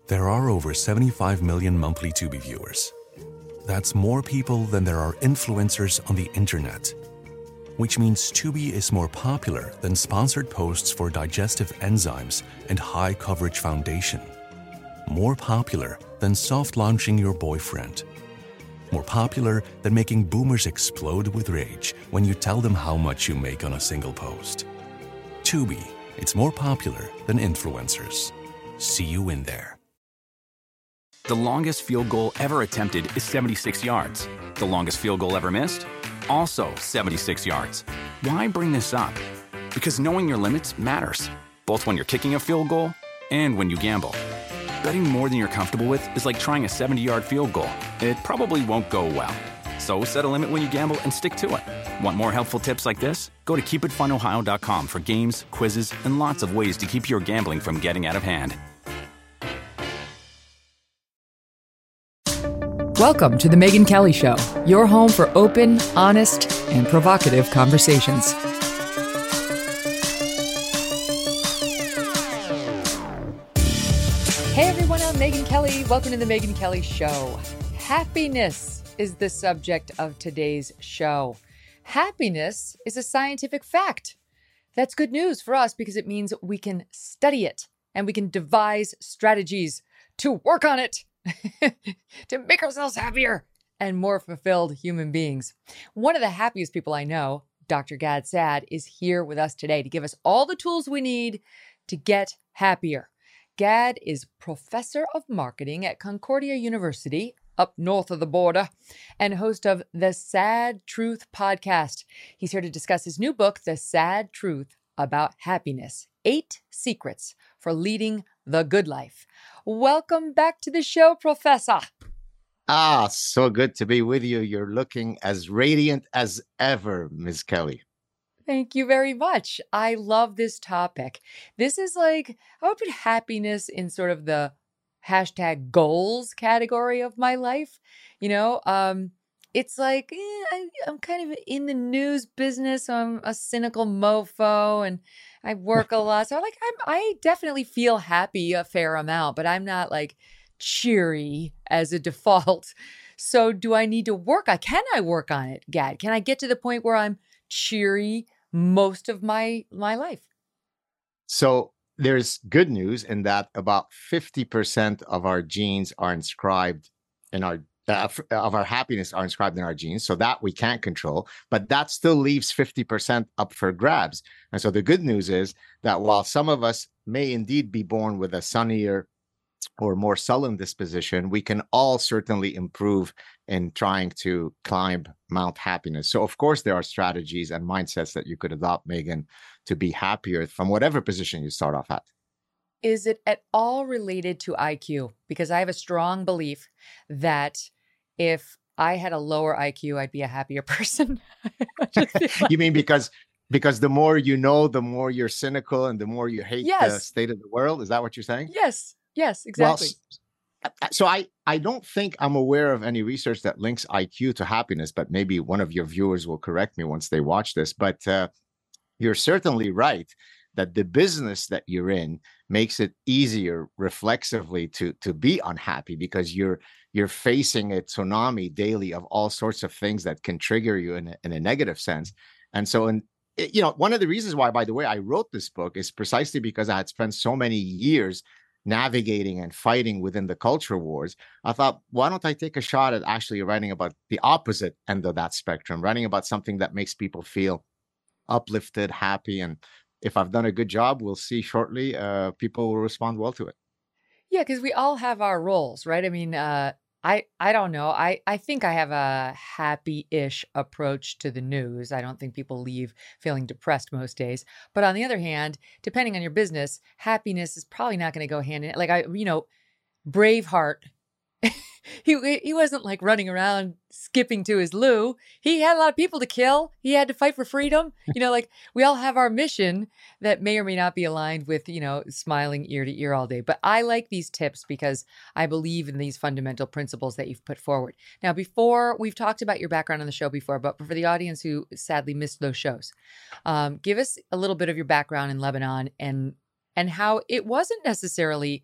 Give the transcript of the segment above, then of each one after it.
There are over 75 million monthly Tubi viewers. That's more people than there are influencers on the internet, which means Tubi is more popular than sponsored posts for digestive enzymes and high coverage foundation. More popular than soft launching your boyfriend. More popular than making boomers explode with rage when you tell them how much you make on a single post. Tubi, it's more popular than influencers. See you in there. The longest field goal ever attempted is 76 yards. The longest field goal ever missed? Also 76 yards. Why bring this up? Because knowing your limits matters, both when you're kicking a field goal and when you gamble. Betting more than you're comfortable with is like trying a 70-yard field goal. It probably won't go well. So set a limit when you gamble and stick to it. Want more helpful tips like this? Go to keepitfunohio.com for games, quizzes, and lots of ways to keep your gambling from getting out of hand. Welcome to The Megyn Kelly Show, your home for open, honest, and provocative conversations. Hey everyone, I'm Megyn Kelly. Welcome to The Megyn Kelly Show. Happiness is the subject of today's show. Happiness is a scientific fact. That's good news for us because it means we can study it and we can devise strategies to work on it. To make ourselves happier and more fulfilled human beings. One of the happiest people I know, Dr. Gad Saad, is here with us today to give us all the tools we need to get happier. Gad is professor of marketing at Concordia University, up north of the border, and host of the Sad Truth podcast. He's here to discuss his new book, The Sad Truth About Happiness: 8 Secrets for Leading the Good Life. Welcome back to the show, Professor. So good to be with you. You're looking as radiant as ever, Ms. Kelly. Thank you very much. I love this topic. This is like, I would put happiness in sort of the hashtag goals category of my life. You know, it's like, I'm kind of in the news business. I'm a cynical mofo and I work a lot. So I definitely feel happy a fair amount, but I'm not like cheery as a default. So do I need to work? Can I work on it, Gad? Can I get to the point where I'm cheery most of my life? So there's good news in that about 50% of our genes are inscribed in our of our happiness are inscribed in our genes, so that we can't control, but that still leaves 50% up for grabs. And so the good news is that while some of us may indeed be born with a sunnier or more sullen disposition, we can all certainly improve in trying to climb Mount Happiness. So of course, there are strategies and mindsets that you could adopt, Megyn, to be happier from whatever position you start off at. Is it at all related to IQ? Because I have a strong belief that if I had a lower IQ, I'd be a happier person. You mean because the more you know, the more you're cynical and the more you hate the state of the world? Is that what you're saying? Yes, exactly. Well, so I don't think I'm aware of any research that links IQ to happiness, but maybe one of your viewers will correct me once they watch this. But you're certainly right that the business that you're in makes it easier reflexively to be unhappy because you're facing a tsunami daily of all sorts of things that can trigger you in a negative sense. And so, one of the reasons why, by the way, I wrote this book is precisely because I had spent so many years navigating and fighting within the culture wars. I thought, why don't I take a shot at actually writing about the opposite end of that spectrum, writing about something that makes people feel uplifted, happy, and if I've done a good job, we'll see shortly, people will respond well to it. Yeah, because we all have our roles, right? I mean, I don't know. I think I have a happy-ish approach to the news. I don't think people leave feeling depressed most days. But on the other hand, depending on your business, happiness is probably not going to go hand in. Like Braveheart. He wasn't like running around skipping to his loo. He had a lot of people to kill. He had to fight for freedom. Like we all have our mission that may or may not be aligned with, smiling ear to ear all day. But I like these tips because I believe in these fundamental principles that you've put forward. Now, before we've talked about your background on the show before, but for the audience who sadly missed those shows, give us a little bit of your background in Lebanon and how it wasn't necessarily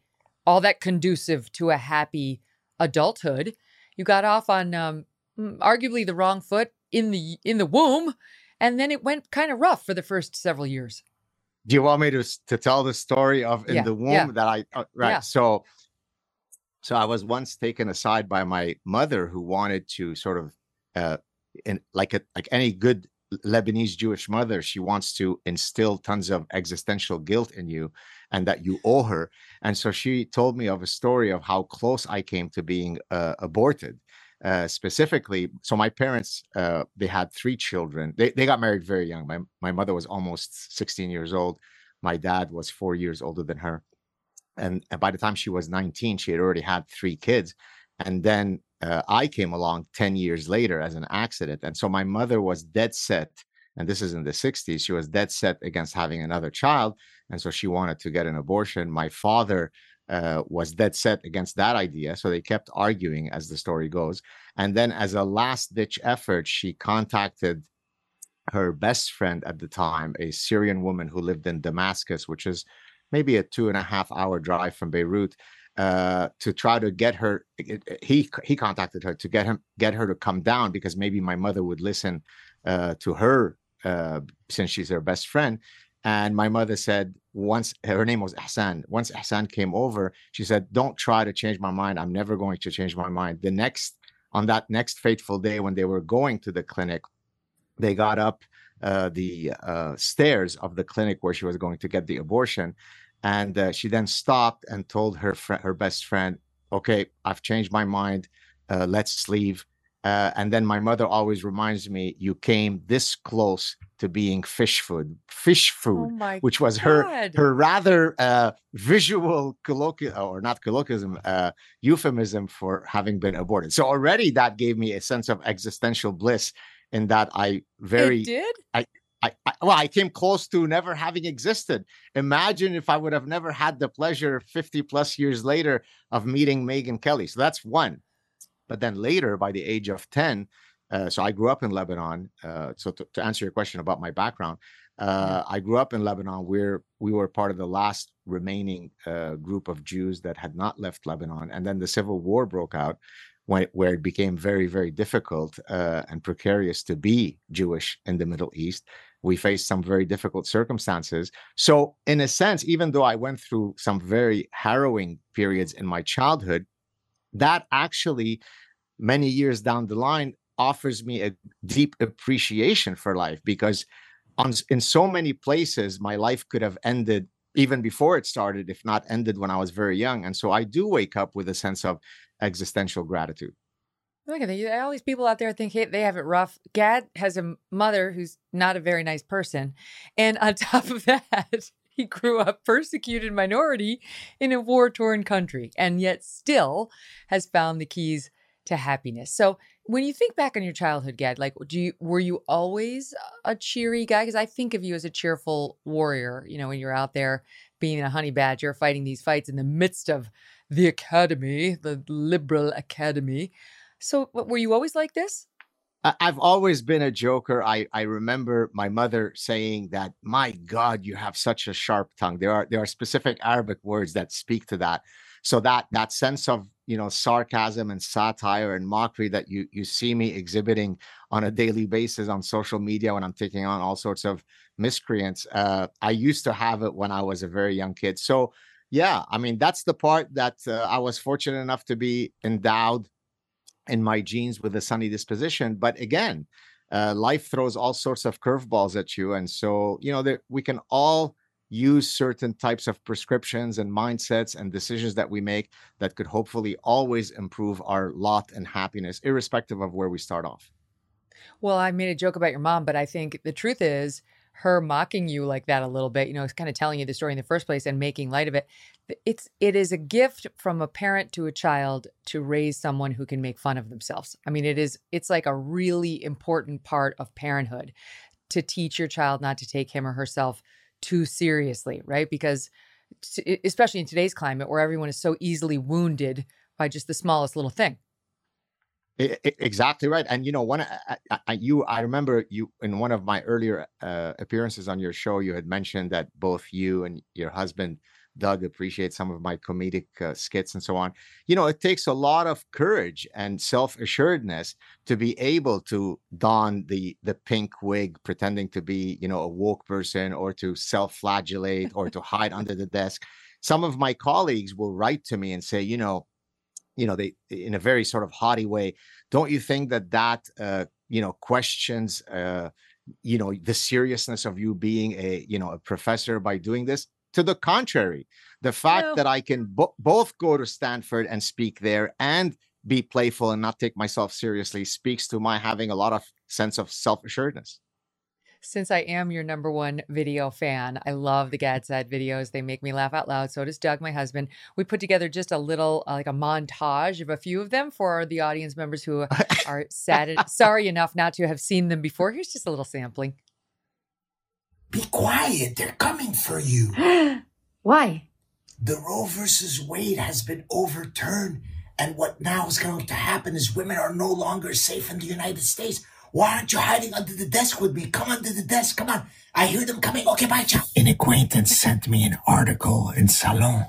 all that conducive to a happy adulthood. You got off on arguably the wrong foot in the womb, and then it went kind of rough for the first several years. Do you want me to tell the story of in the womb that I right? Yeah. So I was once taken aside by my mother, who wanted to sort of, like any good Lebanese Jewish mother, she wants to instill tons of existential guilt in you and that you owe her. And so she told me of a story of how close I came to being aborted. Specifically, so my parents, they had 3 children. They got married very young. My mother was almost 16 years old. My dad was 4 years older than her. And by the time she was 19, she had already had 3 kids. And then I came along 10 years later as an accident. And so my mother was dead set, and this is in the 60s, she was dead set against having another child. And so she wanted to get an abortion. My father was dead set against that idea. So they kept arguing, as the story goes. And then as a last ditch effort, she contacted her best friend at the time, a Syrian woman who lived in Damascus, which is maybe a 2.5-hour drive from Beirut, to try to get her. He contacted her to get her to come down, because maybe my mother would listen to her, since she's her best friend. And my mother said, once, her name was Ahsan. Once Ahsan came over, she said, "Don't try to change my mind. I'm never going to change my mind." On that next fateful day, when they were going to the clinic, they got up the stairs of the clinic where she was going to get the abortion. And she then stopped and told her best friend, "Okay, I've changed my mind. Let's leave." And then my mother always reminds me, "You came this close to being fish food," Oh my which was God. her rather visual euphemism for having been aborted. So already that gave me a sense of existential bliss, in that It did? I came close to never having existed. Imagine if I would have never had the pleasure 50 plus years later of meeting Megyn Kelly. So that's one. But then later, by the age of 10, so I grew up in Lebanon. So to answer your question about my background, I grew up in Lebanon, where we were part of the last remaining group of Jews that had not left Lebanon. And then the civil war broke out, where it became very, very difficult and precarious to be Jewish in the Middle East. We faced some very difficult circumstances. So in a sense, even though I went through some very harrowing periods in my childhood, that actually, many years down the line, offers me a deep appreciation for life, because in so many places, my life could have ended even before it started, if not ended when I was very young. And so I do wake up with a sense of existential gratitude. Look at that. All these people out there think, hey, they have it rough. Gad has a mother who's not a very nice person. And on top of that, he grew up persecuted minority in a war-torn country, and yet still has found the keys to happiness. So when you think back on your childhood, Gad, like, were you always a cheery guy? Because I think of you as a cheerful warrior, when you're out there being a honey badger, fighting these fights in the midst of the academy, the liberal academy. So were you always like this? I've always been a joker. I remember my mother saying that, "My God, you have such a sharp tongue." There are specific Arabic words that speak to that. So that sense of sarcasm and satire and mockery that you see me exhibiting on a daily basis on social media when I'm taking on all sorts of miscreants. I used to have it when I was a very young kid. So yeah, I mean, that's the part that I was fortunate enough to be endowed in my genes with a sunny disposition. But again, life throws all sorts of curveballs at you. And so, we can all use certain types of prescriptions and mindsets and decisions that we make that could hopefully always improve our lot and happiness, irrespective of where we start off. Well, I made a joke about your mom, but I think the truth is, her mocking you like that a little bit, it's kind of telling you the story in the first place and making light of it. It is a gift from a parent to a child to raise someone who can make fun of themselves. I mean, it's like a really important part of parenthood, to teach your child not to take him or herself too seriously, right? Because especially in today's climate, where everyone is so easily wounded by just the smallest little thing. Exactly right. And I remember you in one of my earlier appearances on your show, you had mentioned that both you and your husband Doug appreciates some of my comedic skits and so on. You know, it takes a lot of courage and self-assuredness to be able to don the pink wig, pretending to be, you know, a woke person, or to self-flagellate, or to hide under the desk. Some of my colleagues will write to me and say, they, in a very sort of haughty way, don't you think that questions the seriousness of you being a professor by doing this? To the contrary, the fact No. that I can both go to Stanford and speak there and be playful and not take myself seriously speaks to my having a lot of sense of self-assuredness. Since I am your number one video fan, I love the GADSAD videos. They make me laugh out loud. So does Doug, my husband. We put together just a little, like a montage of a few of them for the audience members who are sorry enough not to have seen them before. Here's just a little sampling. Be quiet. They're coming for you. Why? The Roe versus Wade has been overturned. And what now is going to happen is women are no longer safe in the United States. Why aren't you hiding under the desk with me? Come under the desk. Come on. I hear them coming. Okay, bye, ciao. An acquaintance sent me an article in Salon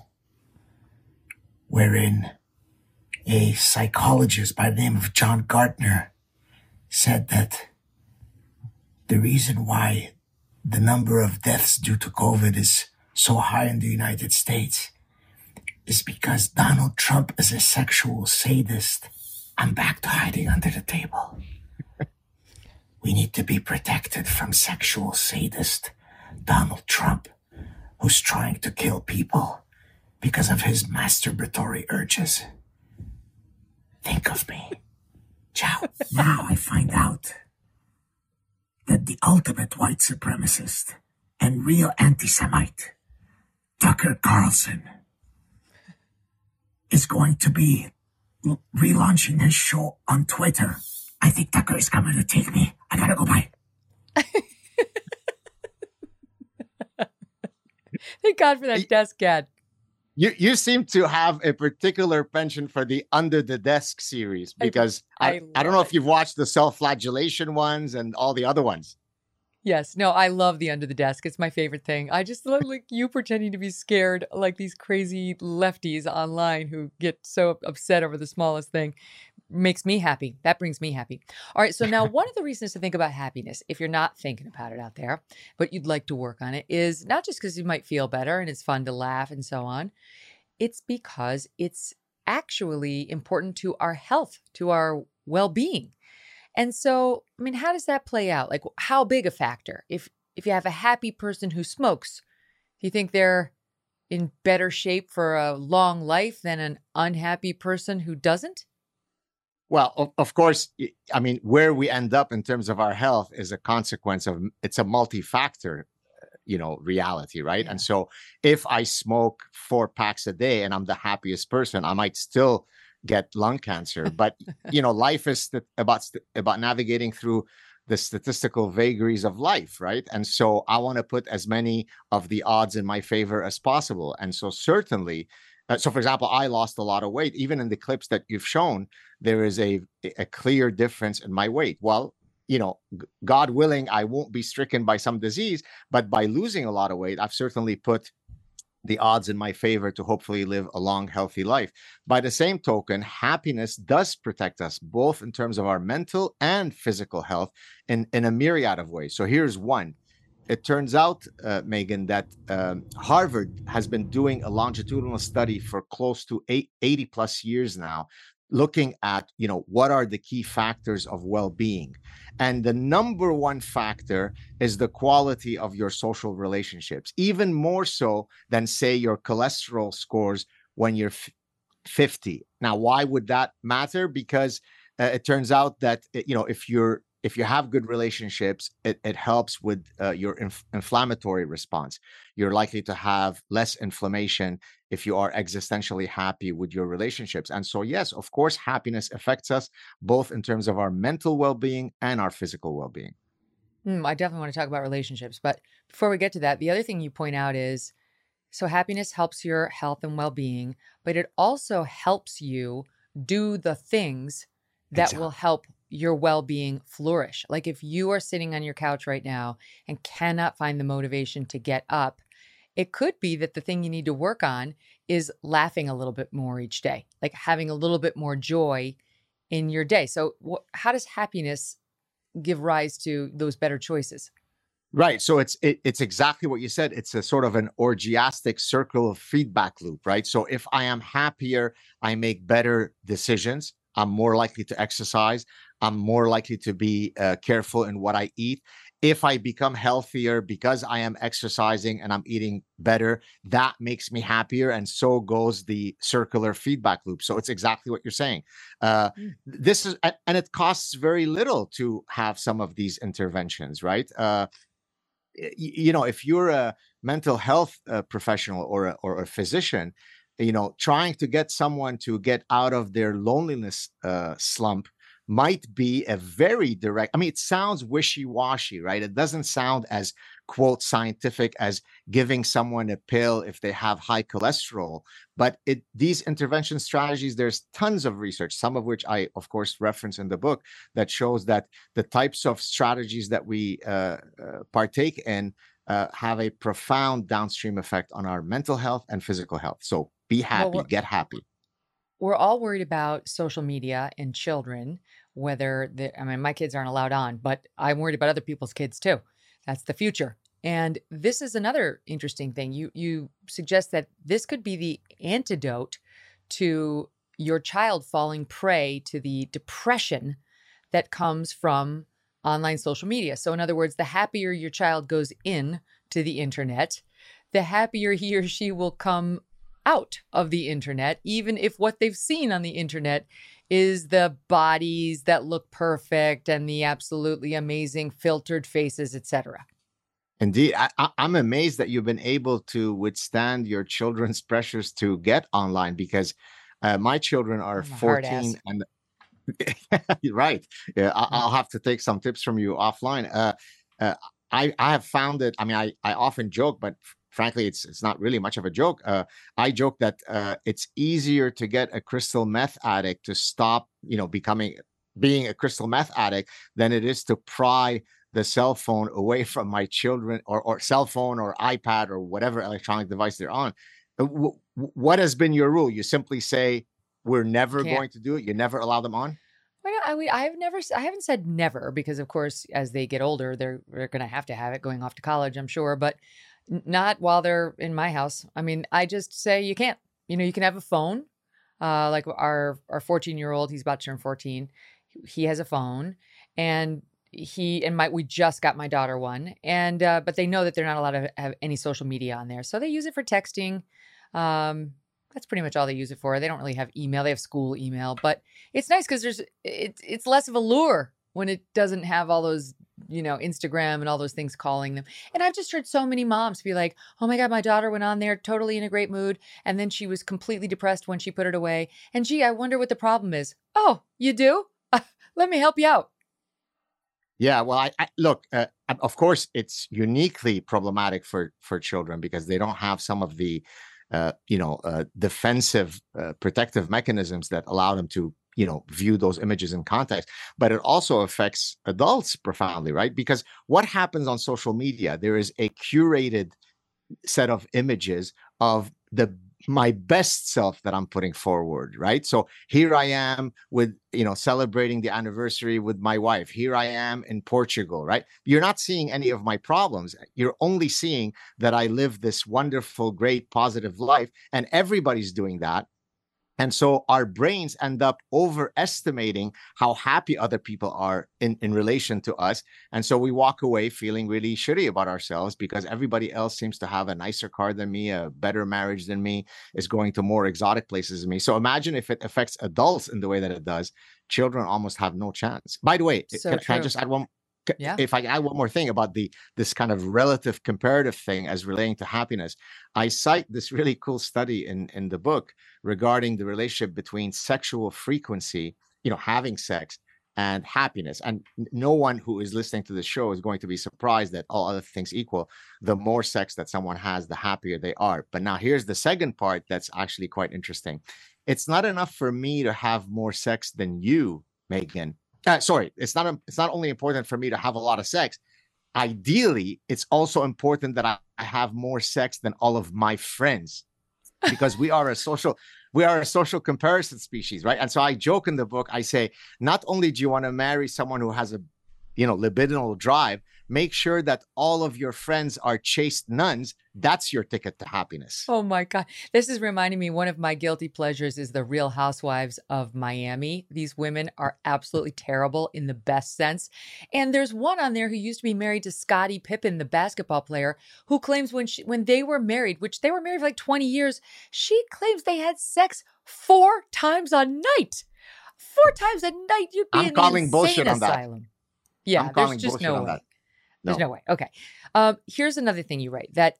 wherein a psychologist by the name of John Gartner said that the reason why the number of deaths due to COVID is so high in the United States is because Donald Trump is a sexual sadist. I'm back to hiding under the table. We need to be protected from sexual sadist Donald Trump, who's trying to kill people because of his masturbatory urges. Think of me. Ciao. Now I find out that the ultimate white supremacist and real anti-Semite, Tucker Carlson, is going to be relaunching his show on Twitter. I think Tucker is coming to take me. I gotta go by. Thank God for that desk, Gad. You seem to have a particular penchant for the Under the Desk series, because I don't know if you've watched the self-flagellation ones and all the other ones. Yes. No, I love the Under the Desk. It's my favorite thing. I just love like you pretending to be scared like these crazy lefties online who get so upset over the smallest thing. Makes me happy. That brings me happy. All right. So now one of the reasons to think about happiness, if you're not thinking about it out there, but you'd like to work on it, is not just because you might feel better and it's fun to laugh and so on. It's because it's actually important to our health, to our well-being. And so, I mean, how does that play out? Like, how big a factor? If you have a happy person who smokes, do you think they're in better shape for a long life than an unhappy person who doesn't? Well, of course, I mean, where we end up in terms of our health is a consequence of, it's a multi-factor, reality, right? Yeah. And so if I smoke 4 packs a day and I'm the happiest person, I might still get lung cancer. But, life is about navigating through the statistical vagaries of life, right? And so I want to put as many of the odds in my favor as possible. And so certainly, for example, I lost a lot of weight. Even in the clips that you've shown, there is a clear difference in my weight. Well, God willing, I won't be stricken by some disease, but by losing a lot of weight, I've certainly put the odds in my favor to hopefully live a long, healthy life. By the same token, happiness does protect us, both in terms of our mental and physical health in a myriad of ways. So here's one. It turns out, Megan, that Harvard has been doing a longitudinal study for close to 80 plus years now, looking at, what are the key factors of well-being. And the number one factor is the quality of your social relationships, even more so than, say, your cholesterol scores when you're 50. Now, why would that matter? Because it turns out that, if you have good relationships, it helps with your inflammatory response. You're likely to have less inflammation if you are existentially happy with your relationships. And so, yes, of course, happiness affects us both in terms of our mental well-being and our physical well-being. I definitely want to talk about relationships. But before we get to that, the other thing you point out is, so happiness helps your health and well-being, but it also helps you do the things that will help your well-being flourish. Like if you are sitting on your couch right now and cannot find the motivation to get up, It could be that the thing you need to work on is laughing a little bit more each day, like having a little bit more joy in your day. So, how does happiness give rise to those better choices? Right. So it's exactly what you said. It's a sort of an orgiastic circle of feedback loop, right? So if I am happier, I make better decisions. I'm more likely to exercise. I'm more likely to be careful in what I eat. If I become healthier because I am exercising and I'm eating better, that makes me happier. And so goes the circular feedback loop. So it's exactly what you're saying. This is, and it costs very little to have some of these interventions, right? If you're a mental health professional or a physician, trying to get someone to get out of their loneliness slump might be a very direct, I mean, it sounds wishy-washy, right? It doesn't sound as, quote, scientific as giving someone a pill if they have high cholesterol. But these intervention strategies, there's tons of research, some of which I, of course, reference in the book, that shows that the types of strategies that we partake in have a profound downstream effect on our mental health and physical health. So be happy, get happy. We're all worried about social media and children, my kids aren't allowed on, but I'm worried about other people's kids too. That's the future. And this is another interesting thing. You suggest that this could be the antidote to your child falling prey to the depression that comes from online social media. So in other words, the happier your child goes in to the internet, the happier he or she will come out of the internet, even if what they've seen on the internet is the bodies that look perfect and the absolutely amazing filtered faces, etc. Indeed. I'm amazed that you've been able to withstand your children's pressures to get online, because my children are 14 and right. Yeah, I'll have to take some tips from you offline. I have found that, I mean, I often joke, but frankly, it's not really much of a joke. I joke that it's easier to get a crystal meth addict to stop, being a crystal meth addict than it is to pry the cell phone away from my children, or cell phone or iPad or whatever electronic device they're on. What has been your rule? You simply say, we're never going to do it. You never allow them on? I haven't said never, because of course, as they get older, they're going to have it going off to college, I'm sure, but not while they're in my house. I mean, I just say you can't. You can have a phone. Like our 14-year-old, he's about to turn 14. He has a phone, and we just got my daughter one, and but they know that they're not allowed to have any social media on there, so they use it for texting. That's pretty much all they use it for. They don't really have email. They have school email, but it's nice because it's less of a lure when it doesn't have all those, Instagram and all those things calling them. And I've just heard so many moms be like, oh my God, my daughter went on there totally in a great mood, and then she was completely depressed when she put it away. And gee, I wonder what the problem is. Oh, you do? Let me help you out. Yeah, well, I look, of course, it's uniquely problematic for children because they don't have some of the defensive protective mechanisms that allow them to view those images in context. But it also affects adults profoundly, right? Because what happens on social media, there is a curated set of images of my best self that I'm putting forward, right? So here I am with, celebrating the anniversary with my wife. Here I am in Portugal, right? You're not seeing any of my problems. You're only seeing that I live this wonderful, great, positive life, and everybody's doing that. And so our brains end up overestimating how happy other people are in relation to us. And so we walk away feeling really shitty about ourselves because everybody else seems to have a nicer car than me, a better marriage than me, is going to more exotic places than me. So imagine if it affects adults in the way that it does. Children almost have no chance. By the way, can I just add one? Yeah. If I can add one more thing about this kind of relative comparative thing as relating to happiness, I cite this really cool study in the book regarding the relationship between sexual frequency, having sex, and happiness. And no one who is listening to this show is going to be surprised that all other things equal, the more sex that someone has, the happier they are. But now here's the second part that's actually quite interesting. It's not enough for me to have more sex than you, Megan. Sorry, it's not only important for me to have a lot of sex. ideally, it's also important that I have more sex than all of my friends, because we are a social comparison species, right? And so I joke in the book, I say, not only do you want to marry someone who has a libidinal drive, make sure that all of your friends are chaste nuns. That's your ticket to happiness. Oh my God. This is reminding me, one of my guilty pleasures is the Real Housewives of Miami. These women are absolutely terrible in the best sense. And there's one on there who used to be married to Scottie Pippen, the basketball player, who claims when they were married, which they were married for like 20 years, she claims they had sex 4 times a night. 4 times a night. You'd be in an insane asylum. Yeah, there's just no way. There's no way. Okay. Here's another thing you write that,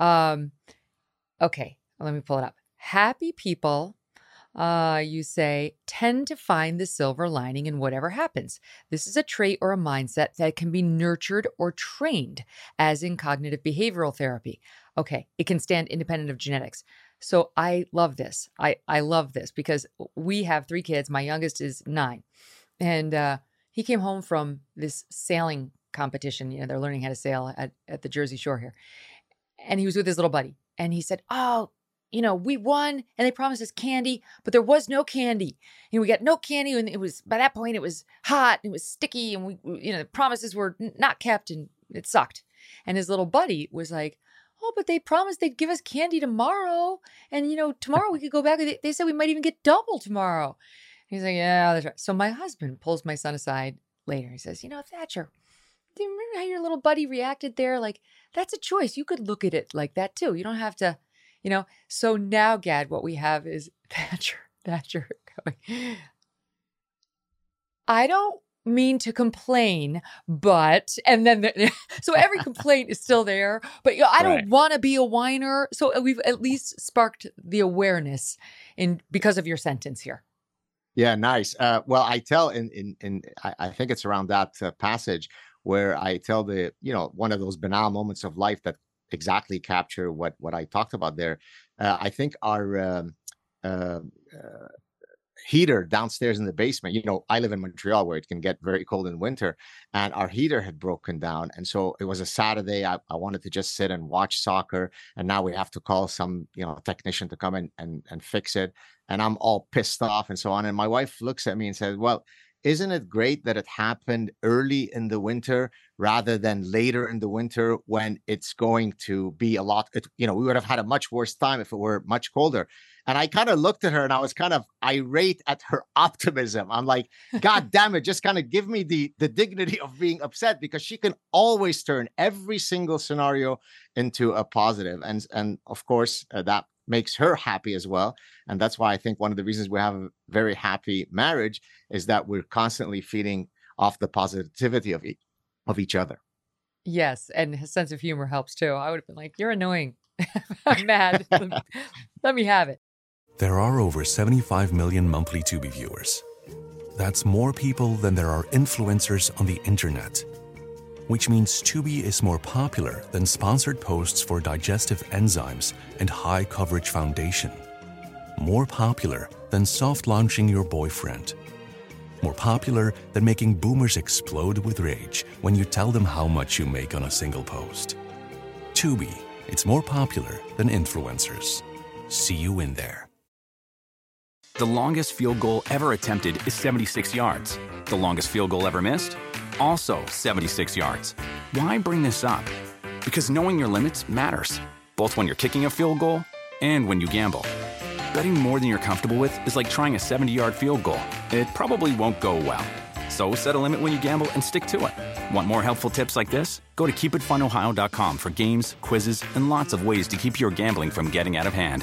okay, let me pull it up. Happy people, you say, tend to find the silver lining in whatever happens. This is a trait or a mindset that can be nurtured or trained, as in cognitive behavioral therapy. Okay. It can stand independent of genetics. So I love this. I love this because we have 3 kids. My youngest is 9. And, he came home from this sailing competition. They're learning how to sail at the Jersey Shore here. And he was with his little buddy. And he said, oh, we won and they promised us candy, but there was no candy. We got no candy. And by that point, it was hot and it was sticky. And the promises were not kept and it sucked. And his little buddy was like, oh, but they promised they'd give us candy tomorrow. And, tomorrow we could go back. They said we might even get double tomorrow. He's like, yeah, that's right. So my husband pulls my son aside later. He says, Thatcher, do you remember how your little buddy reacted there? Like, that's a choice. You could look at it like that too. You don't have to, So now, Gad, what we have is Thatcher going, I don't mean to complain, but, and then, so every complaint is still there, but I don't want to be a whiner. So we've at least sparked the awareness because of your sentence here. Yeah, nice. Well, I tell I think it's around that passage where I tell one of those banal moments of life that exactly capture what I talked about there. I think our heater downstairs in the basement, I live in Montreal where it can get very cold in winter, and our heater had broken down. And so it was a Saturday. I wanted to just sit and watch soccer. And now we have to call some, technician to come and fix it. And I'm all pissed off and so on. And my wife looks at me and says, well, isn't it great that it happened early in the winter rather than later in the winter when it's going to be a lot, we would have had a much worse time if it were much colder. And I kind of looked at her and I was kind of irate at her optimism. I'm like, God damn it, just kind of give me the dignity of being upset, because she can always turn every single scenario into a positive. And of course, that makes her happy as well. And that's why I think one of the reasons we have a very happy marriage is that we're constantly feeding off the positivity of each other. Yes. And his sense of humor helps too. I would have been like, you're annoying. I'm mad. Let me have it. There are over 75 million monthly Tubi viewers. That's more people than there are influencers on the internet, which means Tubi is more popular than sponsored posts for digestive enzymes and high coverage foundation. More popular than soft launching your boyfriend. More popular than making boomers explode with rage when you tell them how much you make on a single post. Tubi, it's more popular than influencers. See you in there. The longest field goal ever attempted is 76 yards. The longest field goal ever missed? Also 76 yards. Why bring this up? Because knowing your limits matters, both when you're kicking a field goal and when you gamble. Betting more than you're comfortable with is like trying a 70-yard field goal. It probably won't go well. So set a limit when you gamble and stick to it. Want more helpful tips like this? Go to keepitfunohio.com for games, quizzes, and lots of ways to keep your gambling from getting out of hand.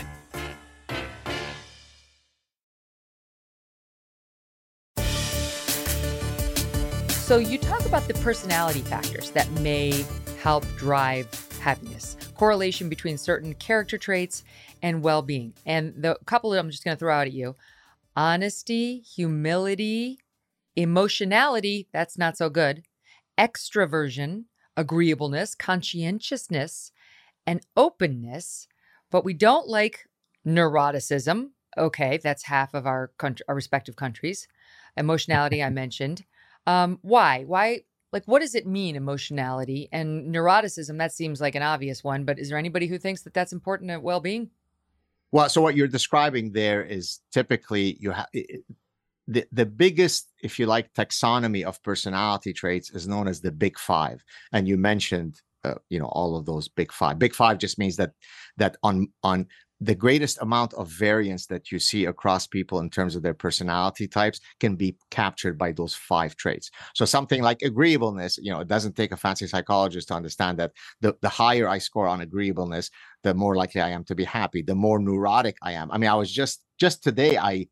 So you talk about the personality factors that may help drive happiness, correlation between certain character traits and well-being. And the couple of them I'm just going to throw out at you: honesty, humility, emotionality, that's not so good, extroversion, agreeableness, conscientiousness, and openness. But we don't like neuroticism. Okay, that's half of our respective countries. Emotionality, I mentioned. Why? Like, what does it mean, emotionality and neuroticism? That seems like an obvious one, but is there anybody who thinks that that's important to well-being? Well, so what you're describing there is typically you have the biggest, if you like, taxonomy of personality traits is known as the Big Five, and you mentioned, all of those Big Five. Big Five just means that on the greatest amount of variance that you see across people in terms of their personality types can be captured by those 5 traits. So something like agreeableness, it doesn't take a fancy psychologist to understand that the higher I score on agreeableness, the more likely I am to be happy, the more neurotic I am. I mean, I was just today,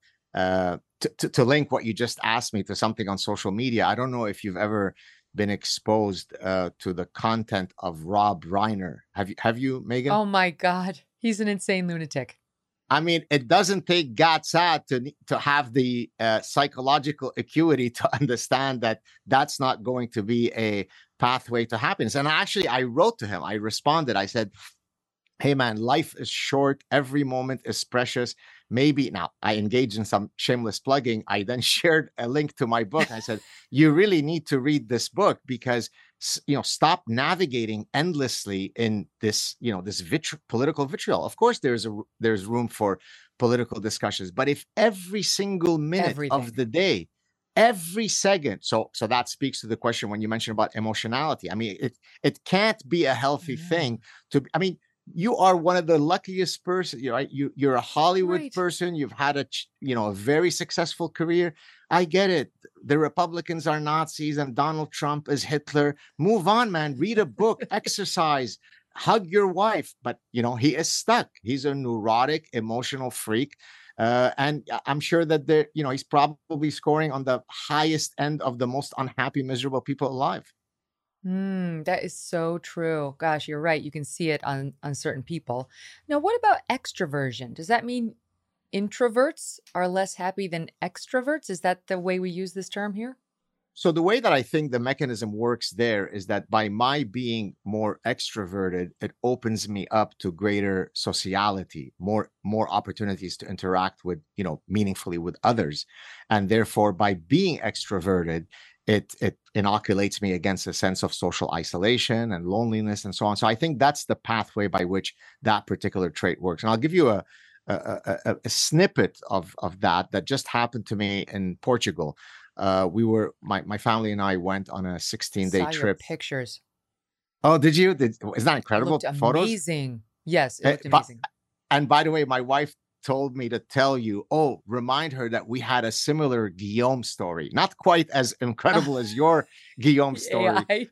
to link what you just asked me to something on social media. I don't know if you've ever been exposed to the content of Rob Reiner. Have you, Megan? Oh my God. He's an insane lunatic. I mean, it doesn't take GATSAT to have the psychological acuity to understand that that's not going to be a pathway to happiness. And actually, I wrote to him. I responded. I said, hey, man, life is short. Every moment is precious. Maybe now I engaged in some shameless plugging. I then shared a link to my book. I said, you really need to read this book because, stop navigating endlessly in this, this political vitriol. Of course, there's room for political discussions, but if every single minute of the day, every second, so that speaks to the question when you mentioned about emotionality. I mean, it can't be a healthy thing you are one of the luckiest person, right? You're a Hollywood person. You've had a very successful career. I get it. The Republicans are Nazis and Donald Trump is Hitler. Move on, man. Read a book, exercise, hug your wife. But, he is stuck. He's a neurotic, emotional freak. And I'm sure that he's probably scoring on the highest end of the most unhappy, miserable people alive. That is so true. Gosh, you're right. You can see it on certain people. Now, what about extroversion? Does that mean introverts are less happy than extroverts? Is that the way we use this term here? So the way that I think the mechanism works there is that by my being more extroverted, it opens me up to greater sociality, more opportunities to interact with, meaningfully with others. And therefore, by being extroverted, it inoculates me against a sense of social isolation and loneliness and so on. So I think that's the pathway by which that particular trait works. And I'll give you a snippet of that just happened to me in Portugal. My family and I went on a 16-day trip. Pictures. Oh, did you? Isn't that incredible? It looked Photos? Amazing. Yes, it looked amazing. And by the way, my wife told me to tell you, remind her that we had a similar Guillaume story. Not quite as incredible as your Guillaume story.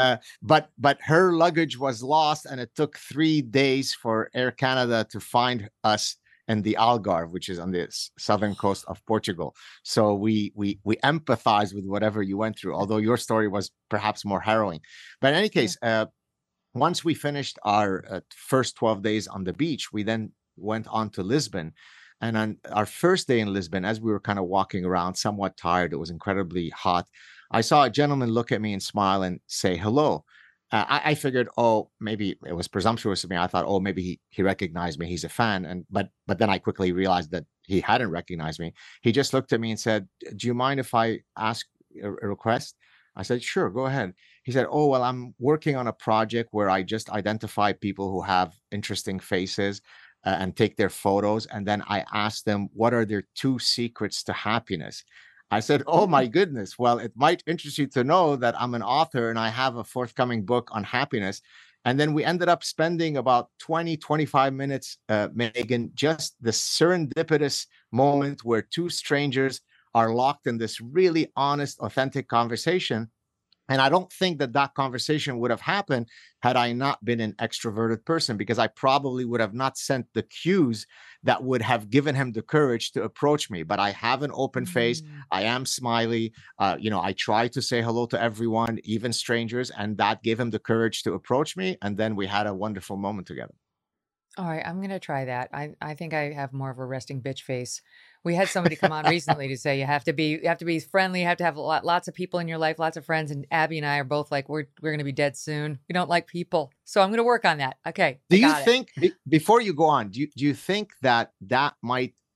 But her luggage was lost and it took 3 days for Air Canada to find us in the Algarve, which is on the southern coast of Portugal. So we empathize with whatever you went through, although your story was perhaps more harrowing. But in any case, once we finished our first 12 days on the beach, we then went on to Lisbon. And on our first day in Lisbon, as we were kind of walking around, somewhat tired, it was incredibly hot, I saw a gentleman look at me and smile and say hello. I figured, maybe it was presumptuous of me. I thought, maybe he recognized me. He's a fan. But then I quickly realized that he hadn't recognized me. He just looked at me and said, do you mind if I ask a request? I said, sure, go ahead. He said, well, I'm working on a project where I just identify people who have interesting faces and take their photos. And then I ask them, what are their 2 secrets to happiness? I said, oh my goodness. Well, it might interest you to know that I'm an author and I have a forthcoming book on happiness. And then we ended up spending about 20-25 minutes, Megan, just the serendipitous moment where 2 strangers are locked in this really honest, authentic conversation. And I don't think that conversation would have happened had I not been an extroverted person, because I probably would have not sent the cues that would have given him the courage to approach me. But I have an open face. I am smiley. I try to say hello to everyone, even strangers. And that gave him the courage to approach me. And then we had a wonderful moment together. All right, I'm going to try that. I think I have more of a resting bitch face. We had somebody come on recently to say you have to be friendly, you have to have lots of people in your life, lots of friends. And Abby and I are both like, we're going to be dead soon. We don't like people. So I'm going to work on that. Okay. Do you think, before you go on, do you think that might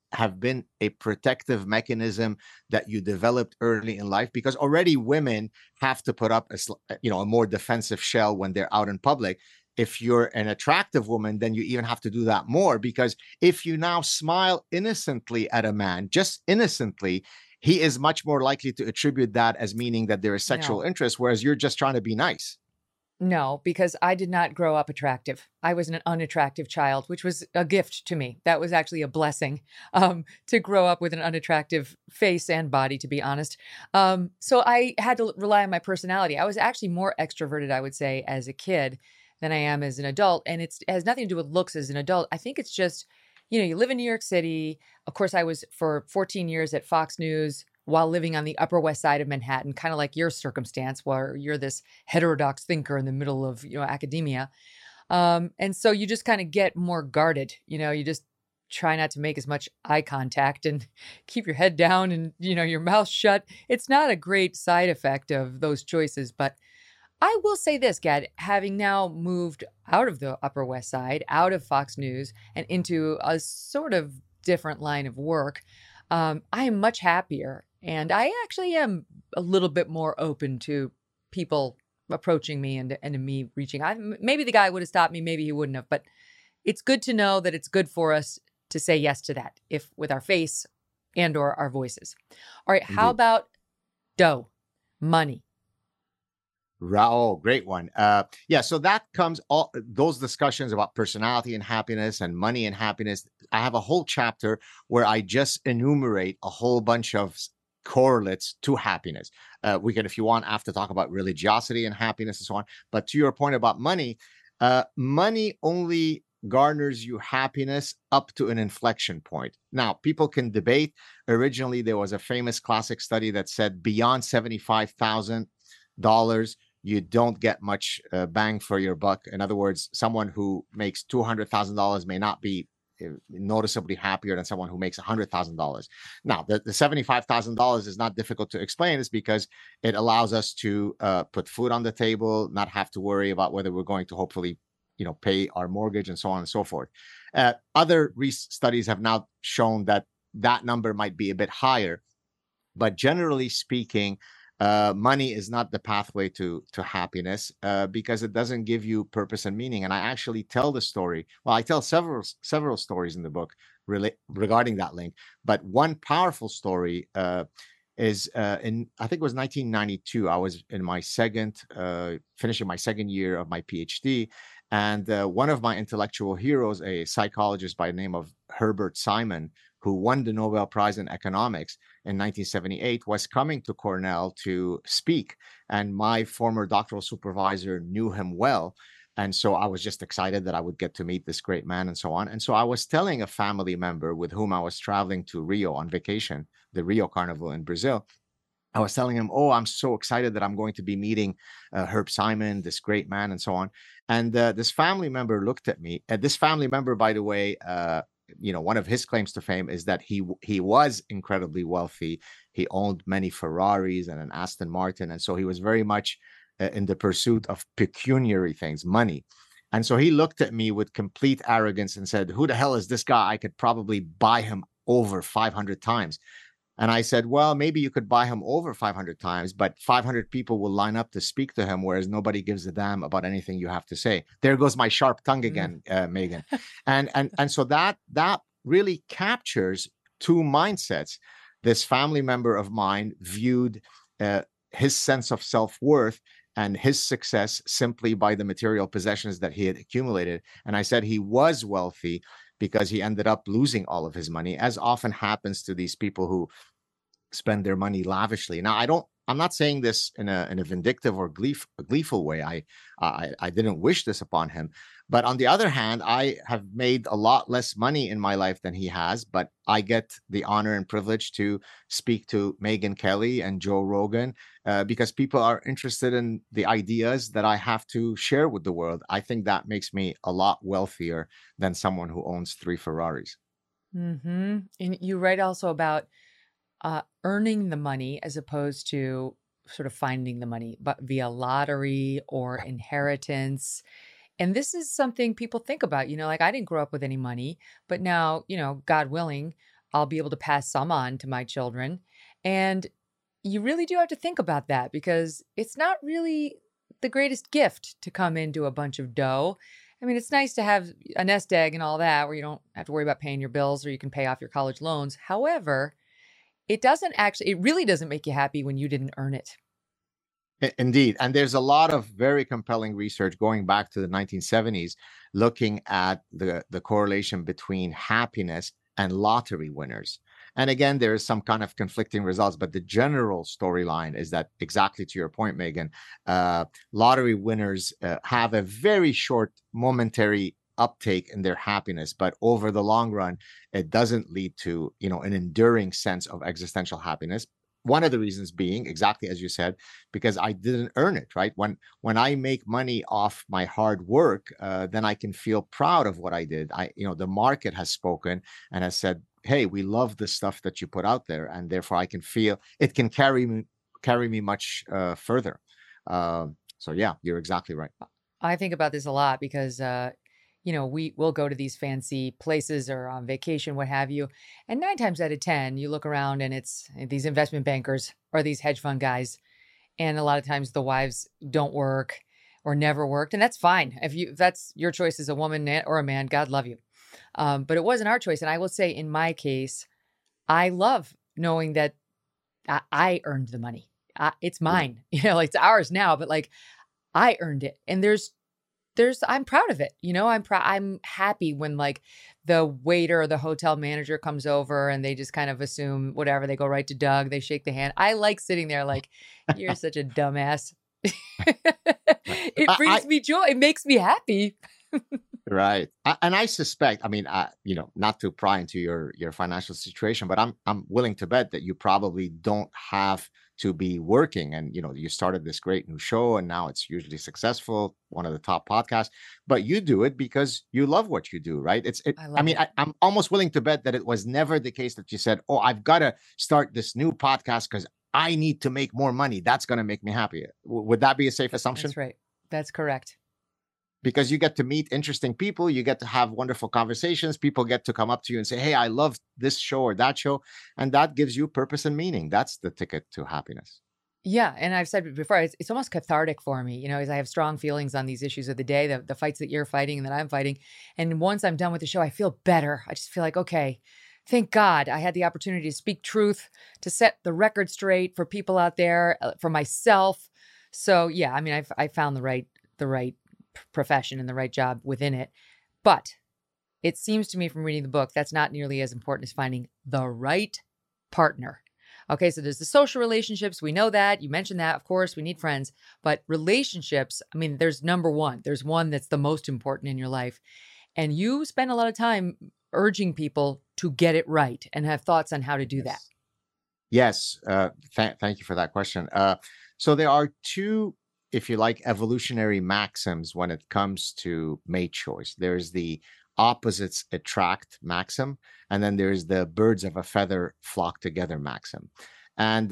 have been a protective mechanism that you developed early in life? Because already women have to put up a more defensive shell when they're out in public. If you're an attractive woman, then you even have to do that more, because if you now smile innocently at a man, just innocently, he is much more likely to attribute that as meaning that there is sexual No. interest, whereas you're just trying to be nice. No, because I did not grow up attractive. I was an unattractive child, which was a gift to me. That was actually a blessing, to grow up with an unattractive face and body, to be honest. So I had to rely on my personality. I was actually more extroverted, I would say, as a kid than I am as an adult. And it has nothing to do with looks as an adult. I think it's just, you live in New York City. Of course, I was for 14 years at Fox News while living on the Upper West Side of Manhattan, kind of like your circumstance, where you're this heterodox thinker in the middle of academia. And so you just kind of get more guarded. You just try not to make as much eye contact and keep your head down and your mouth shut. It's not a great side effect of those choices, but I will say this, Gad, having now moved out of the Upper West Side, out of Fox News, and into a sort of different line of work, I am much happier. And I actually am a little bit more open to people approaching me and me reaching. Maybe the guy would have stopped me, maybe he wouldn't have. But it's good to know that it's good for us to say yes to that, if with our face and or our voices. All right, how about dough, money? Oh, great one. So that comes all those discussions about personality and happiness and money and happiness. I have a whole chapter where I just enumerate a whole bunch of correlates to happiness. We can, if you want, after talk about religiosity and happiness and so on. But to your point about money, money only garners you happiness up to an inflection point. Now, people can debate. Originally, there was a famous classic study that said beyond $75,000, you don't get much bang for your buck. In other words, someone who makes $200,000 may not be noticeably happier than someone who makes $100,000. Now, the $75,000 is not difficult to explain. It's because it allows us to put food on the table, not have to worry about whether we're going to hopefully pay our mortgage and so on and so forth. Other studies have now shown that number might be a bit higher, but generally speaking, money is not the pathway to happiness, because it doesn't give you purpose and meaning. And I actually tell the story. Well, I tell several stories in the book regarding that link. But one powerful story is in, I think it was 1992. I was in my finishing my second year of my PhD. And one of my intellectual heroes, a psychologist by the name of Herbert Simon, who won the Nobel Prize in Economics in 1978, was coming to Cornell to speak. And my former doctoral supervisor knew him well. And so I was just excited that I would get to meet this great man and so on. And so I was telling a family member with whom I was traveling to Rio on vacation, the Rio Carnival in Brazil. I was telling him, oh, I'm so excited that I'm going to be meeting Herb Simon, this great man, and so on. And this family member looked at me. This family member, by the way, one of his claims to fame is that he was incredibly wealthy. He owned many Ferraris and an Aston Martin. And so he was very much in the pursuit of pecuniary things, money. And so he looked at me with complete arrogance and said, who the hell is this guy? I could probably buy him over 500 times. And I said, well, maybe you could buy him over 500 times, but 500 people will line up to speak to him, whereas nobody gives a damn about anything you have to say. There goes my sharp tongue again, Megan. And so that really captures two mindsets. This family member of mine viewed his sense of self-worth and his success simply by the material possessions that he had accumulated. And I said he was wealthy because he ended up losing all of his money, as often happens to these people who spend their money lavishly. Now, I'm not saying this in a vindictive or gleeful way. I didn't wish this upon him. But on the other hand, I have made a lot less money in my life than he has, but I get the honor and privilege to speak to Megyn Kelly and Joe Rogan because people are interested in the ideas that I have to share with the world. I think that makes me a lot wealthier than someone who owns 3 Ferraris. Mm-hmm. And you write also about earning the money as opposed to sort of finding the money, but via lottery or inheritance. And this is something people think about, like I didn't grow up with any money, but now, God willing, I'll be able to pass some on to my children. And you really do have to think about that because it's not really the greatest gift to come into a bunch of dough. I mean, it's nice to have a nest egg and all that where you don't have to worry about paying your bills or you can pay off your college loans. However, it really doesn't make you happy when you didn't earn it. Indeed. And there's a lot of very compelling research going back to the 1970s looking at the correlation between happiness and lottery winners. And again, there is some kind of conflicting results, but the general storyline is that, exactly to your point, Megan, lottery winners have a very short momentary uptake in their happiness, but over the long run, it doesn't lead to, an enduring sense of existential happiness. One of the reasons being, exactly as you said, because I didn't earn it, right? When I make money off my hard work, then I can feel proud of what I did. The market has spoken and has said, hey, we love the stuff that you put out there, and therefore I can feel it can carry me much further. So yeah, you're exactly right. I think about this a lot because we will go to these fancy places or on vacation, what have you. And 9 times out of 10, you look around and it's these investment bankers or these hedge fund guys. And a lot of times the wives don't work or never worked. And that's fine. If that's your choice as a woman or a man, God love you. But it wasn't our choice. And I will say in my case, I love knowing that I earned the money. It's mine. It's ours now, but like I earned it. And I'm proud of it. I'm happy when like the waiter or the hotel manager comes over and they just kind of assume whatever. They go right to Doug. They shake the hand. I like sitting there like, you're such a dumbass. It brings me joy. It makes me happy. Right. And I suspect, not to pry into your financial situation, but I'm willing to bet that you probably don't have to be working. And, you started this great new show and now it's hugely successful, one of the top podcasts, but you do it because you love what you do, right? I'm almost willing to bet that it was never the case that you said, oh, I've got to start this new podcast because I need to make more money. That's going to make me happy. Would that be a safe assumption? That's right. That's correct. Because you get to meet interesting people, you get to have wonderful conversations, people get to come up to you and say, hey, I love this show or that show, and that gives you purpose and meaning. That's the ticket to happiness. Yeah, and I've said it before, it's almost cathartic for me, as I have strong feelings on these issues of the day, the fights that you're fighting and that I'm fighting. And once I'm done with the show, I feel better. I just feel like, okay, thank God I had the opportunity to speak truth, to set the record straight for people out there, for myself. So yeah, I found the right profession and the right job within it. But it seems to me from reading the book, that's not nearly as important as finding the right partner. Okay, so there's the social relationships. We know that. You mentioned that. Of course, we need friends. But relationships, there's number one. There's one that's the most important in your life. And you spend a lot of time urging people to get it right and have thoughts on how to do that. Yes. Thank you for that question. So there are two, if you like, evolutionary maxims when it comes to mate choice. There's the opposites attract maxim, and then there's the birds of a feather flock together maxim. And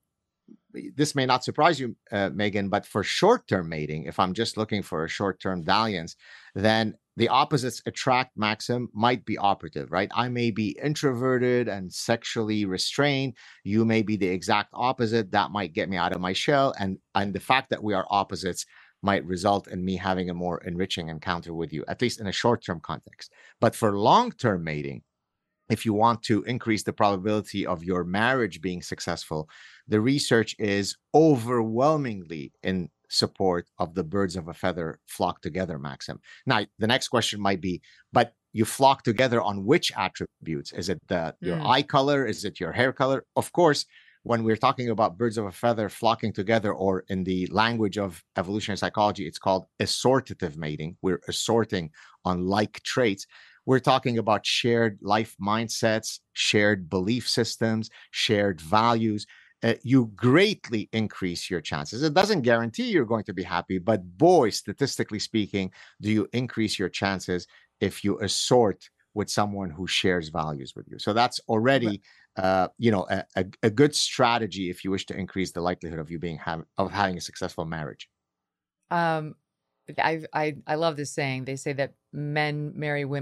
this may not surprise you, Megan, but for short-term mating, if I'm just looking for a short-term dalliance, then the opposites attract maxim might be operative, right? I may be introverted and sexually restrained. You may be the exact opposite. That might get me out of my shell. And the fact that we are opposites might result in me having a more enriching encounter with you, at least in a short-term context. But for long-term mating, if you want to increase the probability of your marriage being successful, the research is overwhelmingly in support of the birds of a feather flock together maxim. Now, the next question might be, but you flock together on which attributes? Is it your eye color? Is it your hair color? Of course, when we're talking about birds of a feather flocking together, or in the language of evolutionary psychology, it's called assortative mating. We're assorting on like traits. We're talking about shared life mindsets, shared belief systems, shared values. You greatly increase your chances. It doesn't guarantee you're going to be happy, but boy, statistically speaking, do you increase your chances if you assort with someone who shares values with you. So that's already, a good strategy if you wish to increase the likelihood of you having a successful marriage. I love this saying. They say that men marry women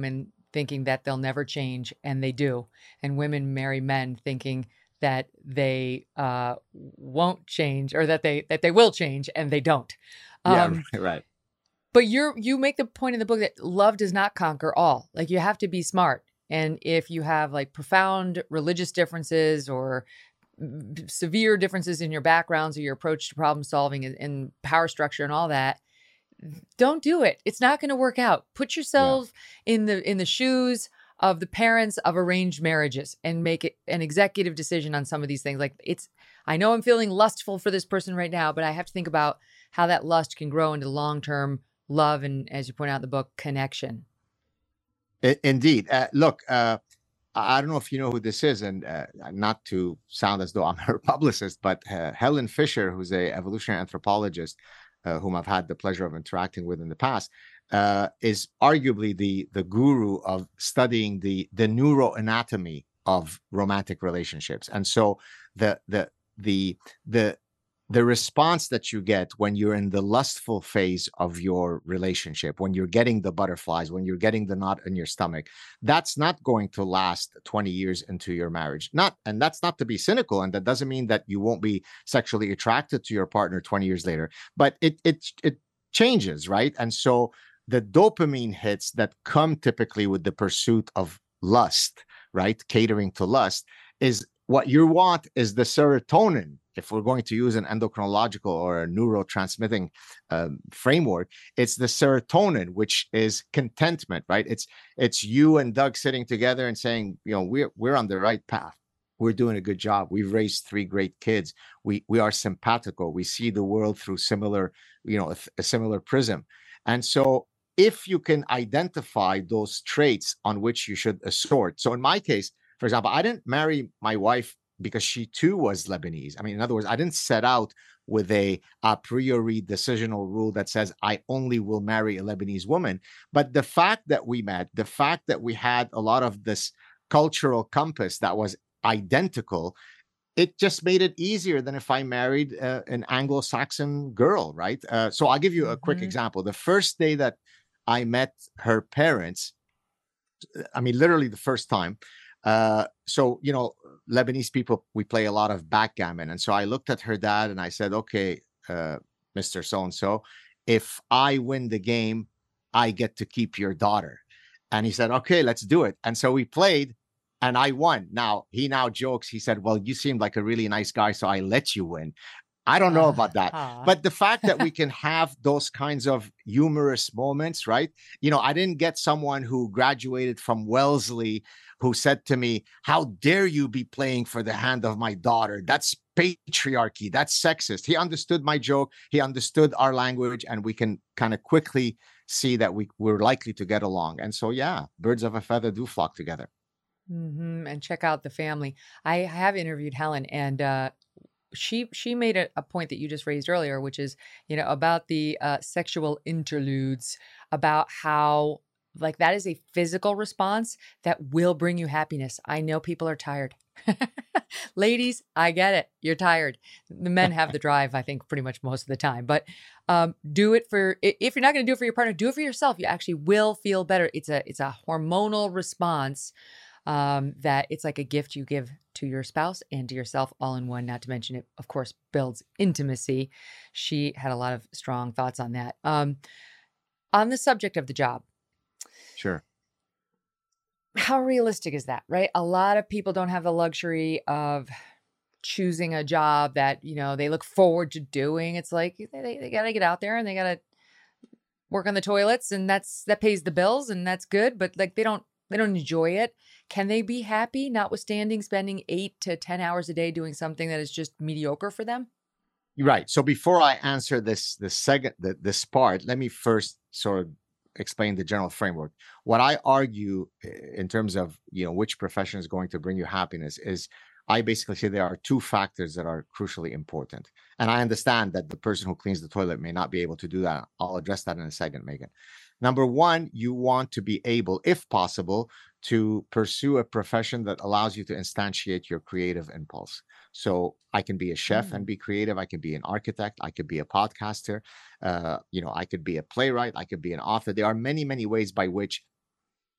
thinking that they'll never change, and they do. And women marry men thinking that they won't change, or that they will change, and they don't. Yeah, right. But you make the point in the book that love does not conquer all. Like, you have to be smart. And if you have like profound religious differences or severe differences in your backgrounds or your approach to problem solving and power structure and all that, don't do it. It's not going to work out. Put yourself in the shoes of the parents of arranged marriages and make it an executive decision on some of these things. Like, I know I'm feeling lustful for this person right now, but I have to think about how that lust can grow into long-term love and, as you point out in the book, connection. Indeed. Look, I don't know if you know who this is, and not to sound as though I'm her publicist, but Helen Fisher, who's a evolutionary anthropologist, whom I've had the pleasure of interacting with in the past, is arguably the guru of studying the neuroanatomy of romantic relationships. And so the response that you get when you're in the lustful phase of your relationship, when you're getting the butterflies, when you're getting the knot in your stomach, that's not going to last 20 years into your marriage. And that's not to be cynical, and that doesn't mean that you won't be sexually attracted to your partner 20 years later, but it changes, right? And so the dopamine hits that come typically with the pursuit of lust, right? Catering to lust, is what you want is the serotonin. If we're going to use an endocrinological or a neurotransmitting framework, it's the serotonin, which is contentment, right? It's you and Doug sitting together and saying, we're on the right path. We're doing a good job. We've raised 3 great kids. We are simpatico. We see the world through similar, a similar prism. And so if you can identify those traits on which you should assort. So in my case, for example, I didn't marry my wife because she too was Lebanese. I mean, in other words, I didn't set out with a priori decisional rule that says I only will marry a Lebanese woman. But the fact that we met, the fact that we had a lot of this cultural compass that was identical, it just made it easier than if I married an Anglo-Saxon girl, right? So I'll give you a quick example. The first day that I met her parents, I mean, literally the first time, so, Lebanese people, we play a lot of backgammon. And so I looked at her dad and I said, okay, Mr. So-and-so, if I win the game, I get to keep your daughter. And he said, okay, let's do it. And so we played and I won. Now, he now jokes. He said, well, you seemed like a really nice guy, so I let you win. I don't know about that. But the fact that we can have those kinds of humorous moments, right? I didn't get someone who graduated from Wellesley who said to me, how dare you be playing for the hand of my daughter? That's patriarchy. That's sexist. He understood my joke. He understood our language, and we can kind of quickly see that we're likely to get along. And so, yeah, birds of a feather do flock together. And check out the family. I have interviewed Helen, and she made a point that you just raised earlier, which is, about the sexual interludes, about how like that is a physical response that will bring you happiness. I know people are tired. Ladies, I get it. You're tired. The men have the drive, I think, pretty much most of the time. But do it if you're not going to do it for your partner, do it for yourself. You actually will feel better. It's a hormonal response that it's like a gift you give to your spouse and to yourself all in one. Not to mention it, of course, builds intimacy. She had a lot of strong thoughts on that. On the subject of the job. Sure. How realistic is that, right? A lot of people don't have the luxury of choosing a job that, they look forward to doing. It's like they got to get out there and they got to work on the toilets, and that pays the bills, and that's good, but like they don't enjoy it. Can they be happy notwithstanding spending 8 to 10 hours a day doing something that is just mediocre for them? Right. So before I answer this part, let me first sort of explain the general framework. What I argue in terms of, which profession is going to bring you happiness is I basically say there are 2 factors that are crucially important. And I understand that the person who cleans the toilet may not be able to do that. I'll address that in a second, Megan. Number 1, you want to be able, if possible, to pursue a profession that allows you to instantiate your creative impulse. So I can be a chef and be creative. I can be an architect. I could be a podcaster. I could be a playwright. I could be an author. There are many, many ways by which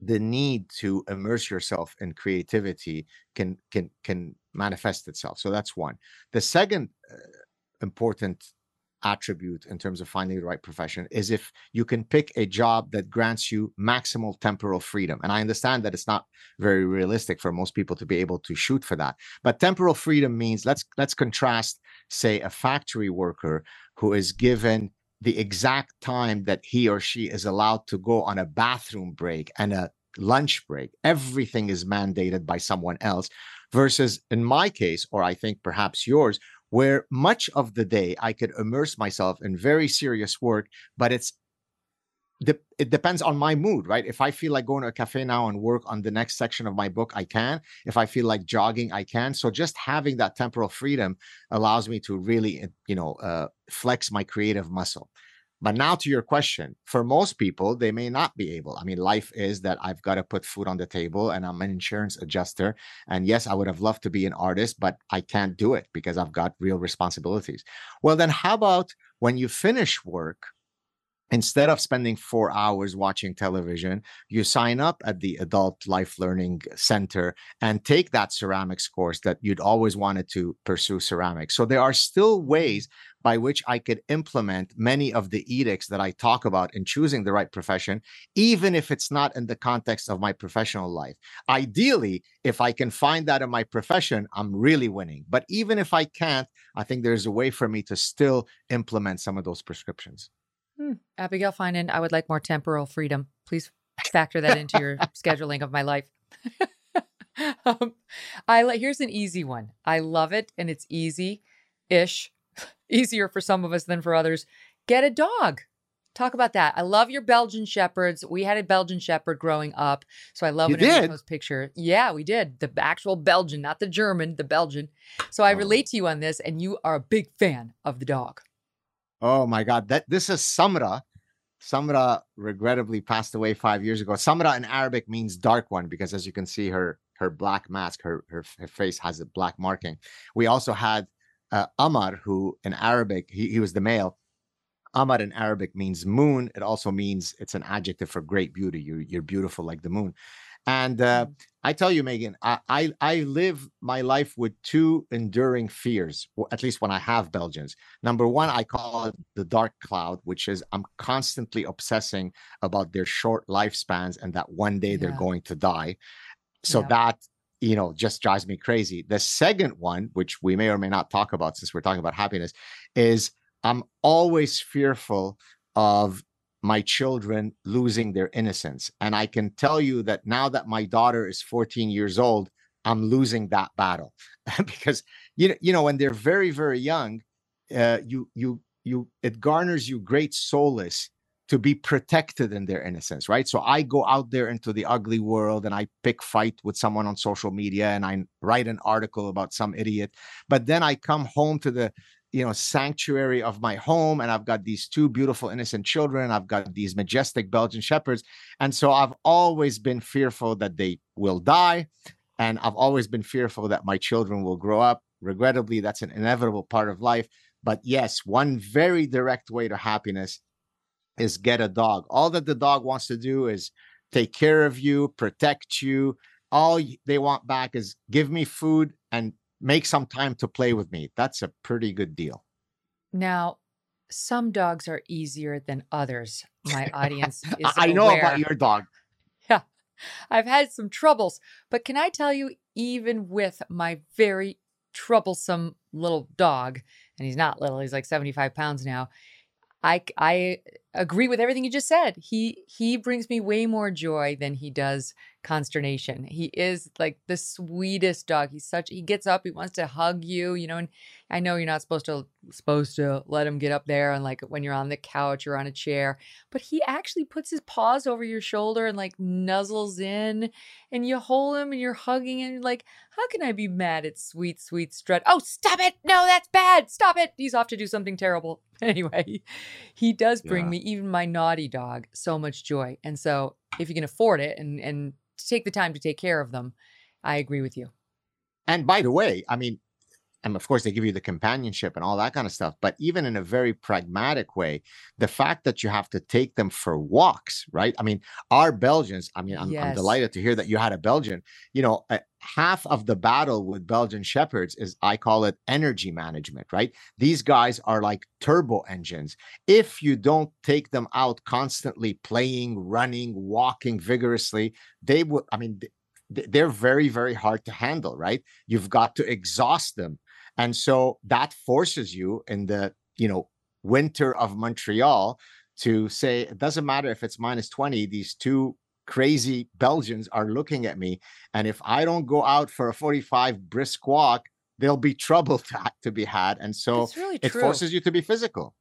the need to immerse yourself in creativity can manifest itself. So that's one. The second important attribute in terms of finding the right profession is if you can pick a job that grants you maximal temporal freedom. And I understand that it's not very realistic for most people to be able to shoot for that. But temporal freedom means, let's contrast, say, a factory worker who is given the exact time that he or she is allowed to go on a bathroom break and a lunch break. Everything is mandated by someone else, versus in my case, or I think perhaps yours, where much of the day I could immerse myself in very serious work, but it depends on my mood, right? If I feel like going to a cafe now and work on the next section of my book, I can. If I feel like jogging, I can. So just having that temporal freedom allows me to really, flex my creative muscle. But now to your question, for most people, they may not be able. I mean, life is that I've got to put food on the table, and I'm an insurance adjuster. And yes, I would have loved to be an artist, but I can't do it because I've got real responsibilities. Well, then how about when you finish work, instead of spending 4 hours watching television, you sign up at the Adult Life Learning Center and take that ceramics course that you'd always wanted to pursue ceramics. So there are still ways by which I could implement many of the edicts that I talk about in choosing the right profession, even if it's not in the context of my professional life. Ideally, if I can find that in my profession, I'm really winning. But even if I can't, I think there's a way for me to still implement some of those prescriptions. Abigail Finan, I would like more temporal freedom. Please factor that into your scheduling of my life. Here's an easy one. I love it, and it's easy-ish. Easier for some of us than for others. Get a dog. Talk about that. I love your Belgian Shepherds. We had a Belgian Shepherd growing up, so I love when everyone posts picture. Yeah, we did. The actual Belgian, not the German, the Belgian. So I relate to you on this, and you are a big fan of the dog. Oh my God. This is Samra. Samra regrettably passed away 5 years ago. Samra in Arabic means dark one, because as you can see, her black mask, her face has a black marking. We also had Amar, who in Arabic, he was the male. Amar in Arabic means moon. It also means, it's an adjective for great beauty. You're beautiful like the moon. And I tell you, Megan, I live my life with two enduring fears, at least when I have Belgians. Number one, I call it the dark cloud, which is I'm constantly obsessing about their short lifespans and that one day they're going to die. So that, just drives me crazy. The second one, which we may or may not talk about since we're talking about happiness, is I'm always fearful of my children losing their innocence. And I can tell you that now that my daughter is 14 years old, I'm losing that battle because, when they're very, very young, it garners you great solace to be protected in their innocence, right? So I go out there into the ugly world and I pick fight with someone on social media and I write an article about some idiot, but then I come home to the sanctuary of my home, and I've got these two beautiful, innocent children. I've got these majestic Belgian Shepherds. And so I've always been fearful that they will die. And I've always been fearful that my children will grow up. Regrettably, that's an inevitable part of life. But yes, one very direct way to happiness is get a dog. All that the dog wants to do is take care of you, protect you. All they want back is give me food and make some time to play with me. That's a pretty good deal. Now, some dogs are easier than others. My audience is I know about your dog. Yeah, I've had some troubles. But can I tell you, even with my very troublesome little dog, and he's not little, he's like 75 pounds now, I agree with everything you just said. He brings me way more joy than he does consternation. He is like the sweetest dog. He gets up, he wants to hug you, and I know you're not supposed to let him get up there and like when you're on the couch or on a chair, but he actually puts his paws over your shoulder and like nuzzles in, and you hold him and you're hugging him. And like, how can I be mad at sweet, sweet Strut? Oh, stop it. No, that's bad. Stop it. He's off to do something terrible. Anyway, he does bring me, even my naughty dog, so much joy. And so if you can afford it and take the time to take care of them, I agree with you. And by the way, I mean, and of course, they give you the companionship and all that kind of stuff. But even in a very pragmatic way, the fact that you have to take them for walks, right? I mean, our Belgians, I mean, I'm Yes. delighted to hear that you had a Belgian. Half of the battle with Belgian Shepherds is, I call it energy management, right? These guys are like turbo engines. If you don't take them out constantly playing, running, walking vigorously, they would, I mean, they're very, very hard to handle, right? You've got to exhaust them. And so that forces you in the, winter of Montreal to say, it doesn't matter if it's -20, these two crazy Belgians are looking at me. And if I don't go out for a 45 brisk walk, there'll be trouble to be had. And so That's really it true. forces you to be physical.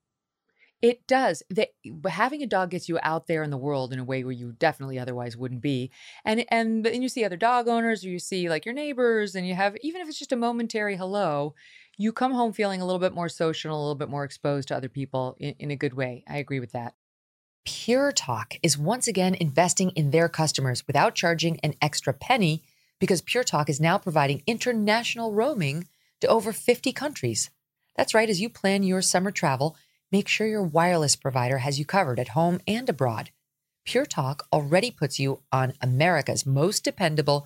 It does. Having a dog gets you out there in the world in a way where you definitely otherwise wouldn't be. And you see other dog owners, or you see like your neighbors, and you have, even if it's just a momentary hello, you come home feeling a little bit more social, a little bit more exposed to other people in a good way. I agree with that. Pure Talk is once again investing in their customers without charging an extra penny, because Pure Talk is now providing international roaming to over 50 countries. That's right. As you plan your summer travel, make sure your wireless provider has you covered at home and abroad. Pure Talk already puts you on America's most dependable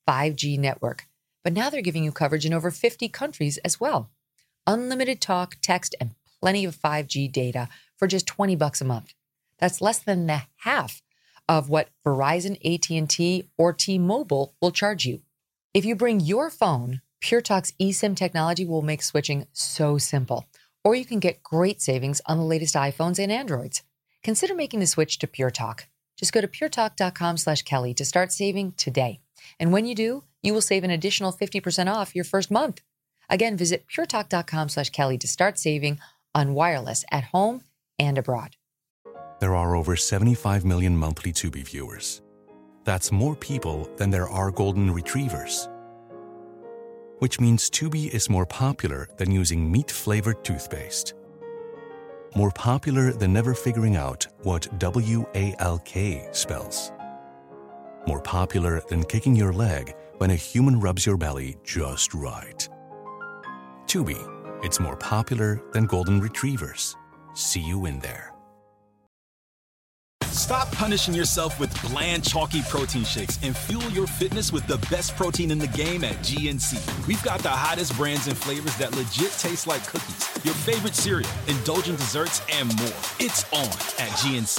5G network, but now they're giving you coverage in over 50 countries as well. Unlimited talk, text, and plenty of 5G data for just $20 a month. That's less than the half of what Verizon, AT&T, or T-Mobile will charge you. If you bring your phone, Pure Talk's eSIM technology will make switching so simple. Or you can get great savings on the latest iPhones and Androids. Consider making the switch to Pure Talk. Just go to puretalk.com/Kelly to start saving today. And when you do, you will save an additional 50% off your first month. Again, visit puretalk.com/Kelly to start saving on wireless at home and abroad. There are over 75 million monthly Tubi viewers. That's more people than there are golden retrievers. Which means Tubi is more popular than using meat-flavored toothpaste. More popular than never figuring out what WALK spells. More popular than kicking your leg when a human rubs your belly just right. Tubi, it's more popular than golden retrievers. See you in there. Stop punishing yourself with bland, chalky protein shakes and fuel your fitness with the best protein in the game at GNC. We've got the hottest brands and flavors that legit taste like cookies, your favorite cereal, indulgent desserts, and more. It's on at GNC.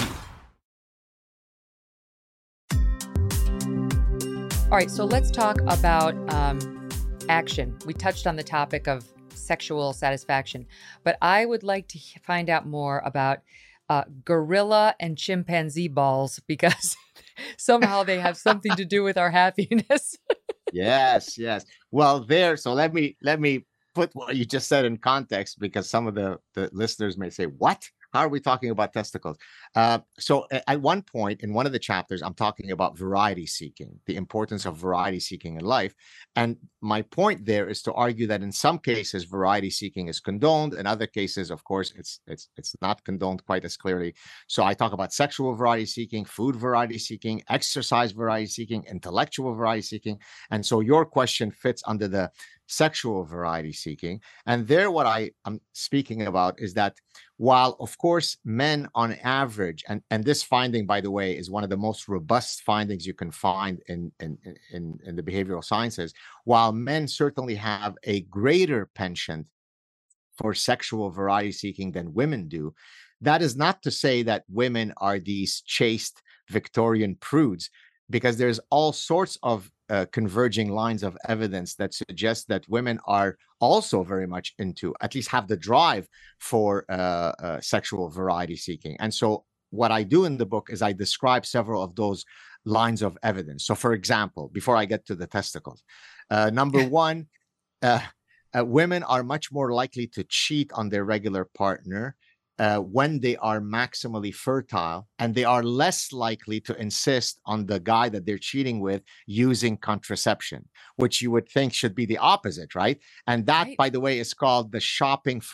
All right, so let's talk about action. We touched on the topic of sexual satisfaction, but I would like to find out more about gorilla and chimpanzee balls, because somehow they have something to do with our happiness. Yes. Well, so let me put what you just said in context, because some of the listeners may say, what? How are we talking about testicles? So at one point in one of the chapters, I'm talking about variety seeking, the importance of variety seeking in life. And my point there is to argue that in some cases, variety seeking is condoned. In other cases, of course, it's not condoned quite as clearly. So I talk about sexual variety seeking, food variety seeking, exercise variety seeking, intellectual variety seeking. And so your question fits under the sexual variety seeking. And there, what I'm speaking about is that while, of course, men on average, and this finding, by the way, is one of the most robust findings you can find in the behavioral sciences, while men certainly have a greater penchant for sexual variety seeking than women do, that is not to say that women are these chaste Victorian prudes, because there's all sorts of converging lines of evidence that suggest that women are also very much into, at least have the drive for sexual variety seeking. And so what I do in the book is I describe several of those lines of evidence. So for example, before I get to the testicles, number one, women are much more likely to cheat on their regular partner when they are maximally fertile, and they are less likely to insist on the guy that they're cheating with using contraception, which you would think should be the opposite, right? And that, Right. by the way, is called the shopping for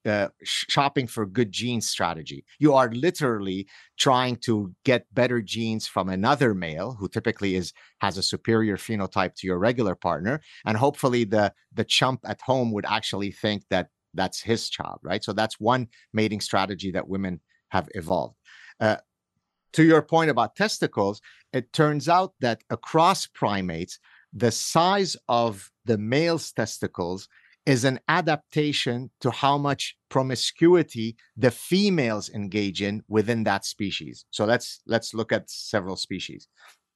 shopping for good genes strategy. You are literally trying to get better genes from another male who typically has a superior phenotype to your regular partner, and hopefully the chump at home would actually think that that's his child, right? So that's one mating strategy that women have evolved. To your point about testicles, it turns out that across primates, the size of the male's testicles is an adaptation to how much promiscuity the females engage in within that species. So let's look at several species.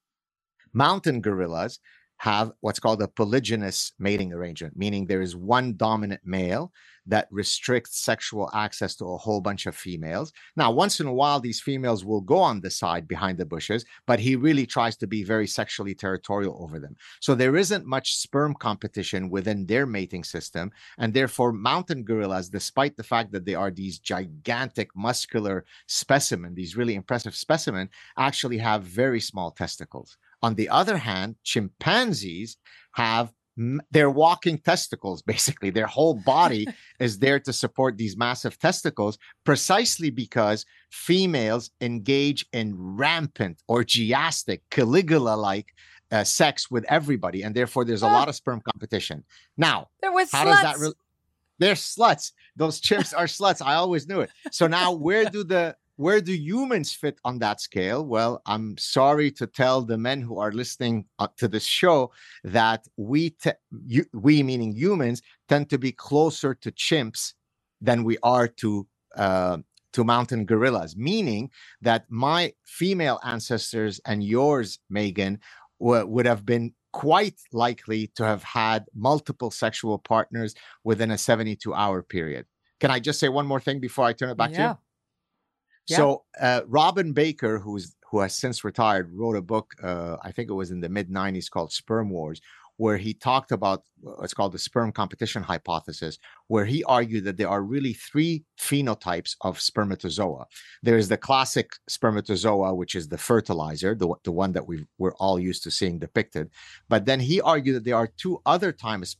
Mountain gorillas have what's called a polygynous mating arrangement, meaning there is one dominant male that restricts sexual access to a whole bunch of females. Now, once in a while, these females will go on the side behind the bushes, but he really tries to be very sexually territorial over them. So there isn't much sperm competition within their mating system. And therefore, mountain gorillas, despite the fact that they are these gigantic muscular specimen, these really impressive specimen, actually have very small testicles. On the other hand, chimpanzees have their walking testicles, basically. Their whole body is there to support these massive testicles, precisely because females engage in rampant, orgiastic, Caligula-like sex with everybody, and therefore there's a lot of sperm competition. Now, how does that they're sluts. Those chimps are sluts. I always knew it. So now where do humans fit on that scale? Well, I'm sorry to tell the men who are listening to this show that we meaning humans tend to be closer to chimps than we are to mountain gorillas, meaning that my female ancestors and yours, Megan, would have been quite likely to have had multiple sexual partners within a 72-hour period. Can I just say one more thing before I turn it back to you? Yeah. So Robin Baker, who has since retired, wrote a book, I think it was in the mid-90s, called Sperm Wars, where he talked about what's called the sperm competition hypothesis, where he argued that there are really three phenotypes of spermatozoa. There is the classic spermatozoa, which is the fertilizer, the one that we're all used to seeing depicted. But then he argued that there are two other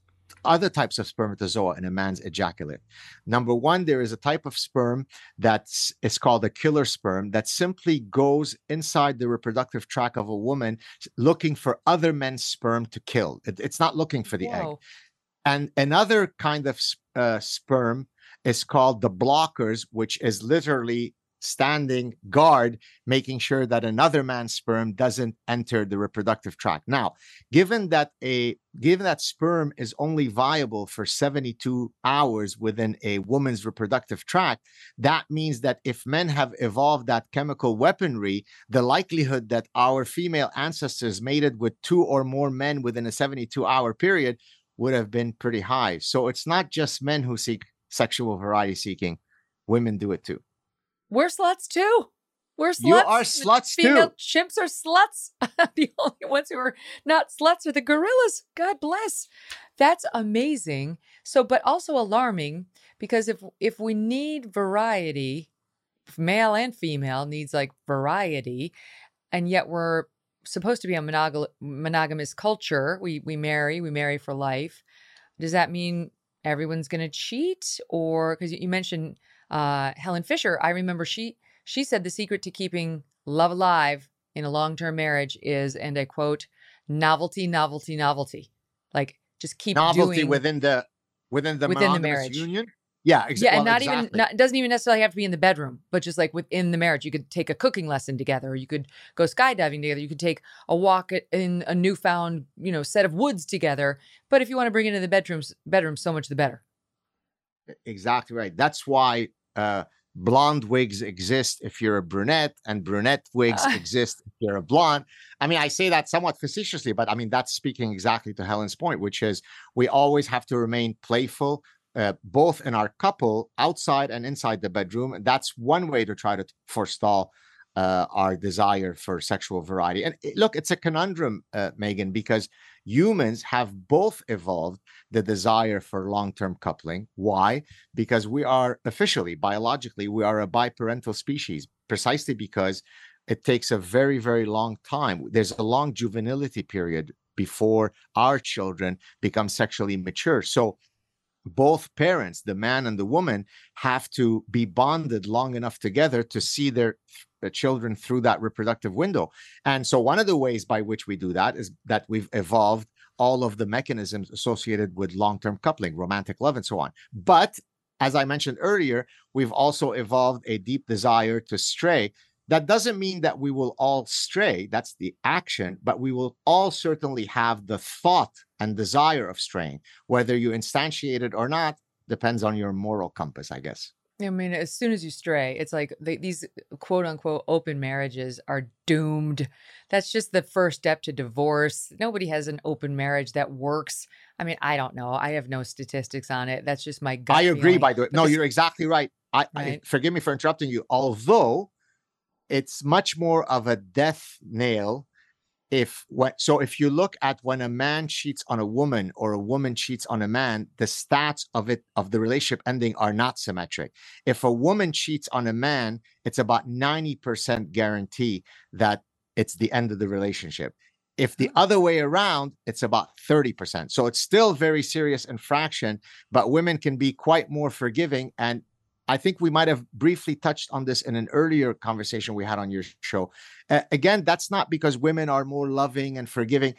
types of spermatozoa in a man's ejaculate. Number one, there is a type of sperm that's called a killer sperm that simply goes inside the reproductive tract of a woman looking for other men's sperm to kill. It's not looking for the egg. And another kind of sperm is called the blockers, which is literally standing guard, making sure that another man's sperm doesn't enter the reproductive tract. Now, given that sperm is only viable for 72 hours within a woman's reproductive tract, that means that if men have evolved that chemical weaponry, the likelihood that our female ancestors mated with two or more men within a 72-hour period would have been pretty high. So it's not just men who seek sexual variety seeking. Women do it too. We're sluts too. We're sluts. You are sluts too. Female chimps are sluts. The only ones who are not sluts are the gorillas. God bless. That's amazing. So, but also alarming, because if we need variety, male and female needs like variety, and yet we're supposed to be a monogamous culture. We marry for life. Does that mean everyone's going to cheat? Or because you mentioned Helen Fisher, I remember she said the secret to keeping love alive in a long-term marriage is, and I quote, novelty. Like just keep novelty doing within the marriage union. Yeah, exactly. Yeah, and it doesn't even necessarily have to be in the bedroom, but just like within the marriage. You could take a cooking lesson together, or you could go skydiving together. You could take a walk in a newfound, set of woods together. But if you want to bring it into the bedroom, so much the better. Exactly right. That's why blonde wigs exist if you're a brunette, and brunette wigs exist if you're a blonde. I mean, I say that somewhat facetiously, but I mean, that's speaking exactly to Helen's point, which is we always have to remain playful, both in our couple, outside and inside the bedroom. And that's one way to try to forestall our desire for sexual variety. And look, it's a conundrum, Megan, because humans have both evolved the desire for long-term coupling. Why? Because we are officially, biologically, we are a biparental species, precisely because it takes a very, very long time. There's a long juvenility period before our children become sexually mature. So both parents, the man and the woman, have to be bonded long enough together to see their children through that reproductive window. And so one of the ways by which we do that is that we've evolved all of the mechanisms associated with long-term coupling, romantic love, and so on. But as I mentioned earlier, we've also evolved a deep desire to stray. That doesn't mean that we will all stray. That's the action, but we will all certainly have the thought and desire of straying. Whether you instantiate it or not depends on your moral compass, I guess. I mean, as soon as you stray, it's like these quote unquote open marriages are doomed. That's just the first step to divorce. Nobody has an open marriage that works. I mean, I don't know. I have no statistics on it. That's just my gut I agree, feeling. by the way. No, you're exactly right. Right. Forgive me for interrupting you. Although it's much more of a death nail if you look at when a man cheats on a woman or a woman cheats on a man, the stats of the relationship ending are not symmetric. If a woman cheats on a man, it's about 90% guarantee that it's the end of the relationship. If the other way around, it's about 30%. So it's still very serious infraction, but women can be quite more forgiving. And I think we might have briefly touched on this in an earlier conversation we had on your show. Again, that's not because women are more loving and forgiving.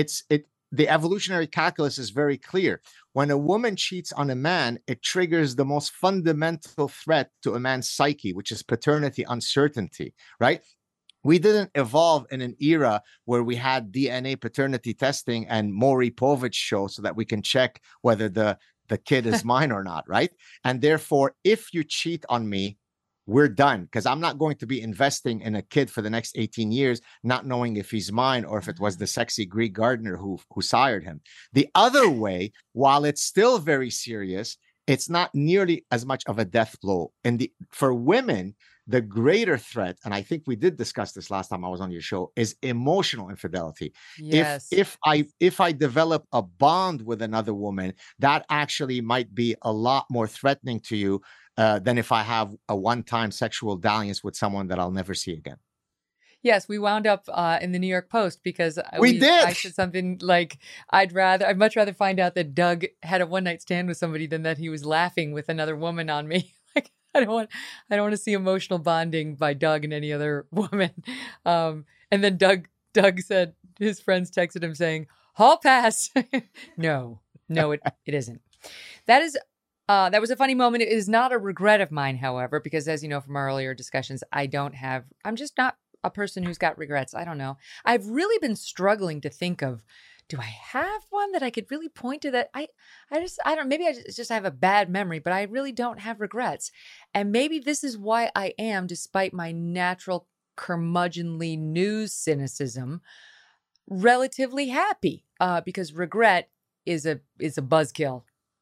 The evolutionary calculus is very clear. When a woman cheats on a man, it triggers the most fundamental threat to a man's psyche, which is paternity uncertainty, right? We didn't evolve in an era where we had DNA paternity testing and Maury Povich show so that we can check whether the kid is mine or not, right? And therefore, if you cheat on me, we're done, because I'm not going to be investing in a kid for the next 18 years, not knowing if he's mine or if it was the sexy Greek gardener who sired him. The other way, while it's still very serious, it's not nearly as much of a death blow. For women, the greater threat, and I think we did discuss this last time I was on your show, is emotional infidelity. Yes. If I develop a bond with another woman, that actually might be a lot more threatening to you than if I have a one-time sexual dalliance with someone that I'll never see again. Yes, we wound up in the New York Post because we did. I said something like, I'd much rather find out that Doug had a one-night stand with somebody than that he was laughing with another woman on me. Like, I don't want to see emotional bonding by Doug and any other woman. And then Doug said, his friends texted him saying, "Hall pass." No, it isn't. That was a funny moment. It is not a regret of mine, however, because as you know from our earlier discussions, I'm just not a person who's got regrets. I don't know. I've really been struggling to think of, do I have one that I could really point to that I don't, maybe I just have a bad memory, but I really don't have regrets. And maybe this is why I am, despite my natural curmudgeonly news cynicism, relatively happy, because regret is a buzzkill.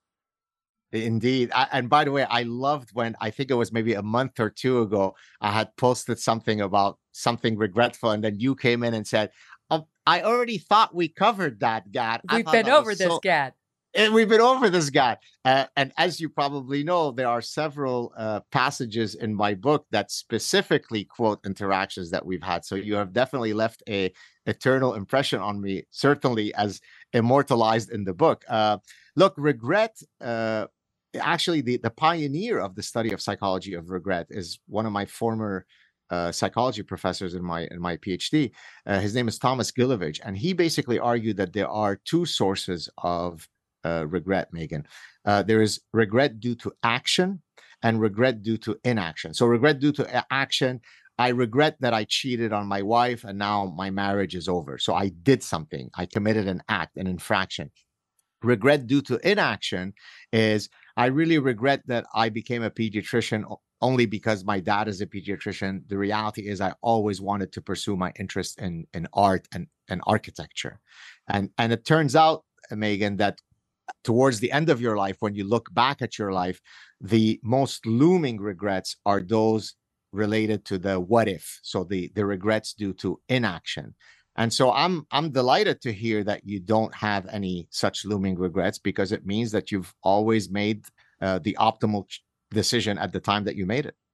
Indeed. And by the way, I loved when, I think it was maybe a month or two ago, I had posted something about something regretful. And then you came in and said, I already thought we covered that, Gad. We've been over this, Gad. We've been over this, Gad. And as you probably know, there are several passages in my book that specifically quote interactions that we've had. So you have definitely left a eternal impression on me, certainly as immortalized in the book. Look, regret, actually, the pioneer of the study of psychology of regret is one of my former psychology professors in my PhD. His name is Thomas Gilovich, and he basically argued that there are two sources of regret, Megan. There is regret due to action and regret due to inaction. So regret due to action, I regret that I cheated on my wife and now my marriage is over. So I did something. I committed an act, an infraction. Regret due to inaction is I really regret that I became a pediatrician only because my dad is a pediatrician. The reality is I always wanted to pursue my interest in art and architecture. And it turns out, Megan, that towards the end of your life, when you look back at your life, the most looming regrets are those related to the what if. So the regrets due to inaction. And so I'm delighted to hear that you don't have any such looming regrets, because it means that you've always made the optimal decision at the time that you made it.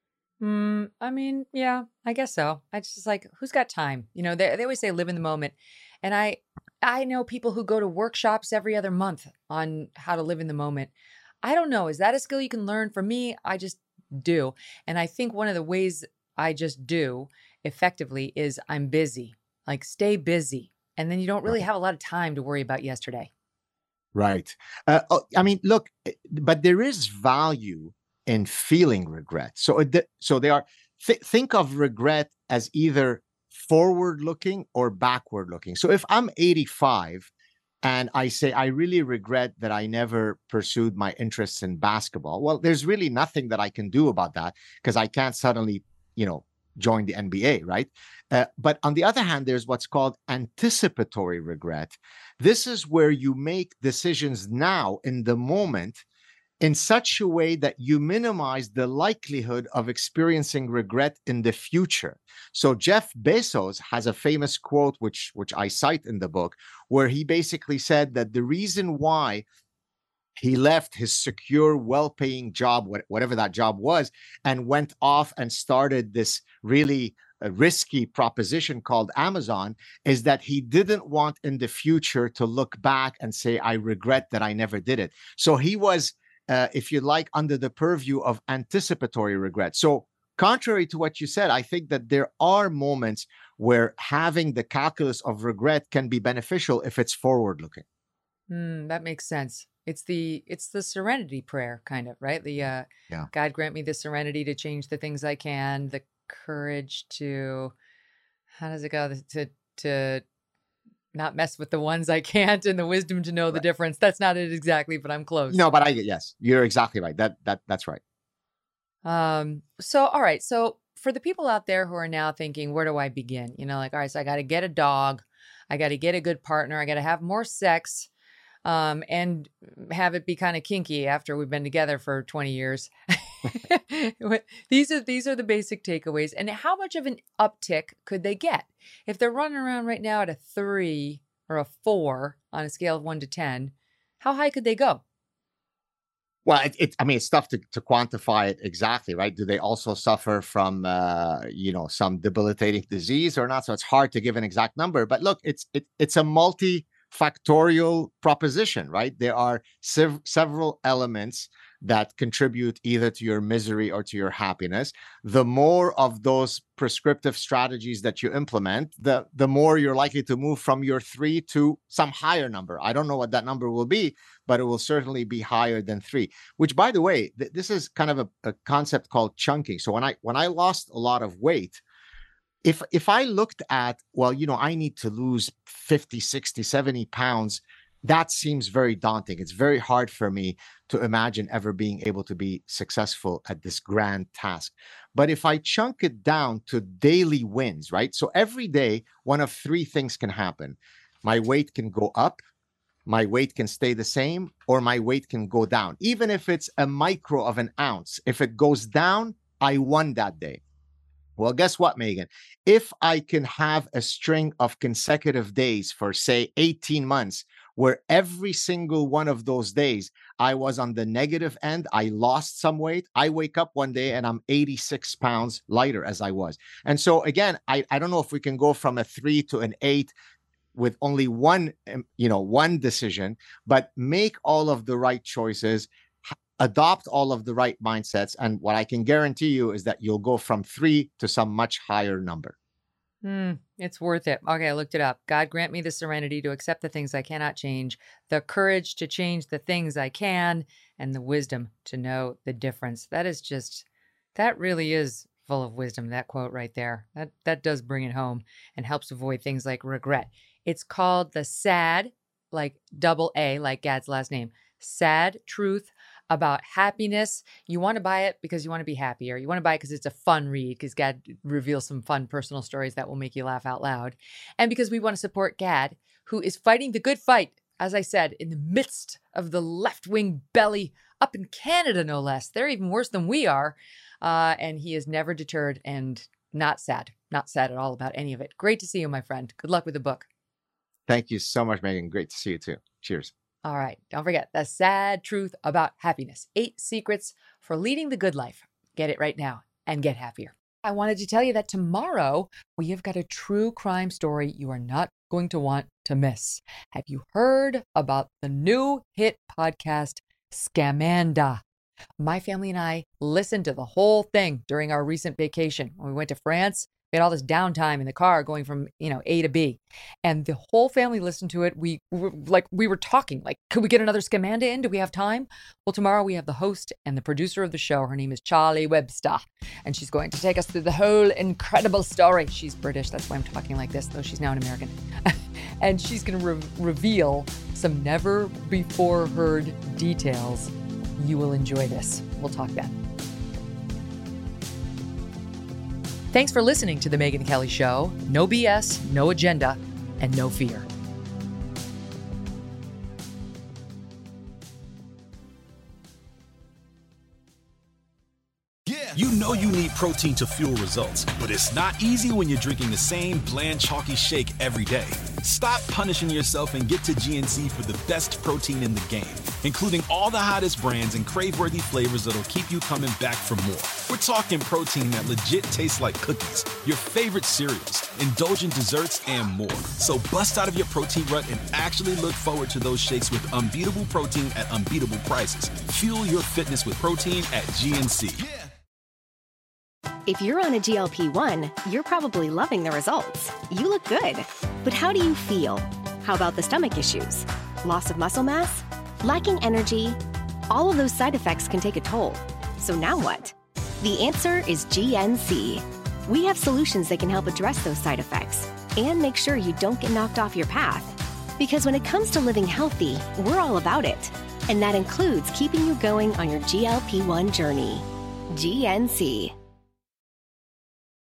I mean, yeah, I guess so. I just like, who's got time? You know, they always say live in the moment. And I I know people who go to workshops every other month on how to live in the moment. I don't know. Is that a skill you can learn? For me, I just do. And I think one of the ways I just do effectively is I'm busy. Like, stay busy. And then you don't really have a lot of time to worry about yesterday. Right. Look, but there is value in feeling regret. So they are, think of regret as either forward-looking or backward-looking. So if I'm 85 and I say, I really regret that I never pursued my interests in basketball, well, there's really nothing that I can do about that because I can't suddenly, join the NBA, right? But on the other hand, there's what's called anticipatory regret. This is where you make decisions now in the moment in such a way that you minimize the likelihood of experiencing regret in the future. So Jeff Bezos has a famous quote, which I cite in the book, where he basically said that the reason why he left his secure, well-paying job, whatever that job was, and went off and started this really risky proposition called Amazon, is that he didn't want in the future to look back and say, I regret that I never did it. So he was, if you like, under the purview of anticipatory regret. So contrary to what you said, I think that there are moments where having the calculus of regret can be beneficial if it's forward-looking. That makes sense. It's the serenity prayer, kind of, right? God grant me the serenity to change the things I can, the courage to, how does it go? To not mess with the ones I can't, and the wisdom to know the difference. That's not it exactly, but I'm close. No, but yes, you're exactly right. That's right. So, all right. So for the people out there who are now thinking, where do I begin? All right, so I got to get a dog. I got to get a good partner. I got to have more sex. And have it be kind of kinky after we've been together for 20 years. These are the basic takeaways. And how much of an uptick could they get? If they're running around right now at a 3 or a 4 on a scale of 1 to 10, how high could they go? Well, it's tough to quantify it exactly, right? Do they also suffer from, some debilitating disease or not? So it's hard to give an exact number. But look, it's a multifactorial proposition, right? There are several elements that contribute either to your misery or to your happiness. The more of those prescriptive strategies that you implement, the more you're likely to move from your 3 to some higher number. I don't know what that number will be, but it will certainly be higher than 3, which, by the way, this is kind of a concept called chunking. So when I lost a lot of weight, if I looked at, I need to lose 50, 60, 70 pounds, that seems very daunting. It's very hard for me to imagine ever being able to be successful at this grand task. But if I chunk it down to daily wins, right? So every day, one of 3 things can happen. My weight can go up, my weight can stay the same, or my weight can go down. Even if it's a micro of an ounce, if it goes down, I won that day. Well, guess what, Megan? If I can have a string of consecutive days for, say, 18 months, where every single one of those days I was on the negative end, I lost some weight, I wake up one day and I'm 86 pounds lighter as I was. And so again, I don't know if we can go from a 3 to an 8 with only one decision, but make all of the right choices, adopt all of the right mindsets. And what I can guarantee you is that you'll go from 3 to some much higher number. It's worth it. Okay, I looked it up. God grant me the serenity to accept the things I cannot change, the courage to change the things I can, and the wisdom to know the difference. That really is full of wisdom, that quote right there. That does bring it home and helps avoid things like regret. It's called the SAD, like double A, like Gad's last name, Sad Truth About Happiness. You want to buy it because you want to be happy, or you want to buy it because it's a fun read, because Gad reveals some fun personal stories that will make you laugh out loud. And because we want to support Gad, who is fighting the good fight, as I said, in the midst of the left-wing belly up in Canada, no less. They're even worse than we are. And he is never deterred and not sad at all about any of it. Great to see you, my friend. Good luck with the book. Thank you so much, Megan. Great to see you too. Cheers. All right. Don't forget The Sad Truth About Happiness. 8 Secrets for Leading the Good Life. Get it right now and get happier. I wanted to tell you that tomorrow we have got a true crime story you are not going to want to miss. Have you heard about the new hit podcast, Scamanda? My family and I listened to the whole thing during our recent vacation. When we went to France, we had all this downtime in the car going from, A to B. And the whole family listened to it. We were talking, like, could we get another Scamanda in? Do we have time? Well, tomorrow we have the host and the producer of the show. Her name is Charlie Webster. And she's going to take us through the whole incredible story. She's British. That's why I'm talking like this, though she's now an American. And she's going to reveal some never before heard details. You will enjoy this. We'll talk then. Thanks for listening to The Megyn Kelly Show. No BS, no agenda, and no fear. You know you need protein to fuel results, but it's not easy when you're drinking the same bland, chalky shake every day. Stop punishing yourself and get to GNC for the best protein in the game, including all the hottest brands and crave-worthy flavors that'll keep you coming back for more. We're talking protein that legit tastes like cookies, your favorite cereals, indulgent desserts, and more. So bust out of your protein rut and actually look forward to those shakes with unbeatable protein at unbeatable prices. Fuel your fitness with protein at GNC. If you're on a GLP-1, you're probably loving the results. You look good. But how do you feel? How about the stomach issues? Loss of muscle mass? Lacking energy? All of those side effects can take a toll. So now what? The answer is GNC. We have solutions that can help address those side effects and make sure you don't get knocked off your path. Because when it comes to living healthy, we're all about it. And that includes keeping you going on your GLP-1 journey. GNC.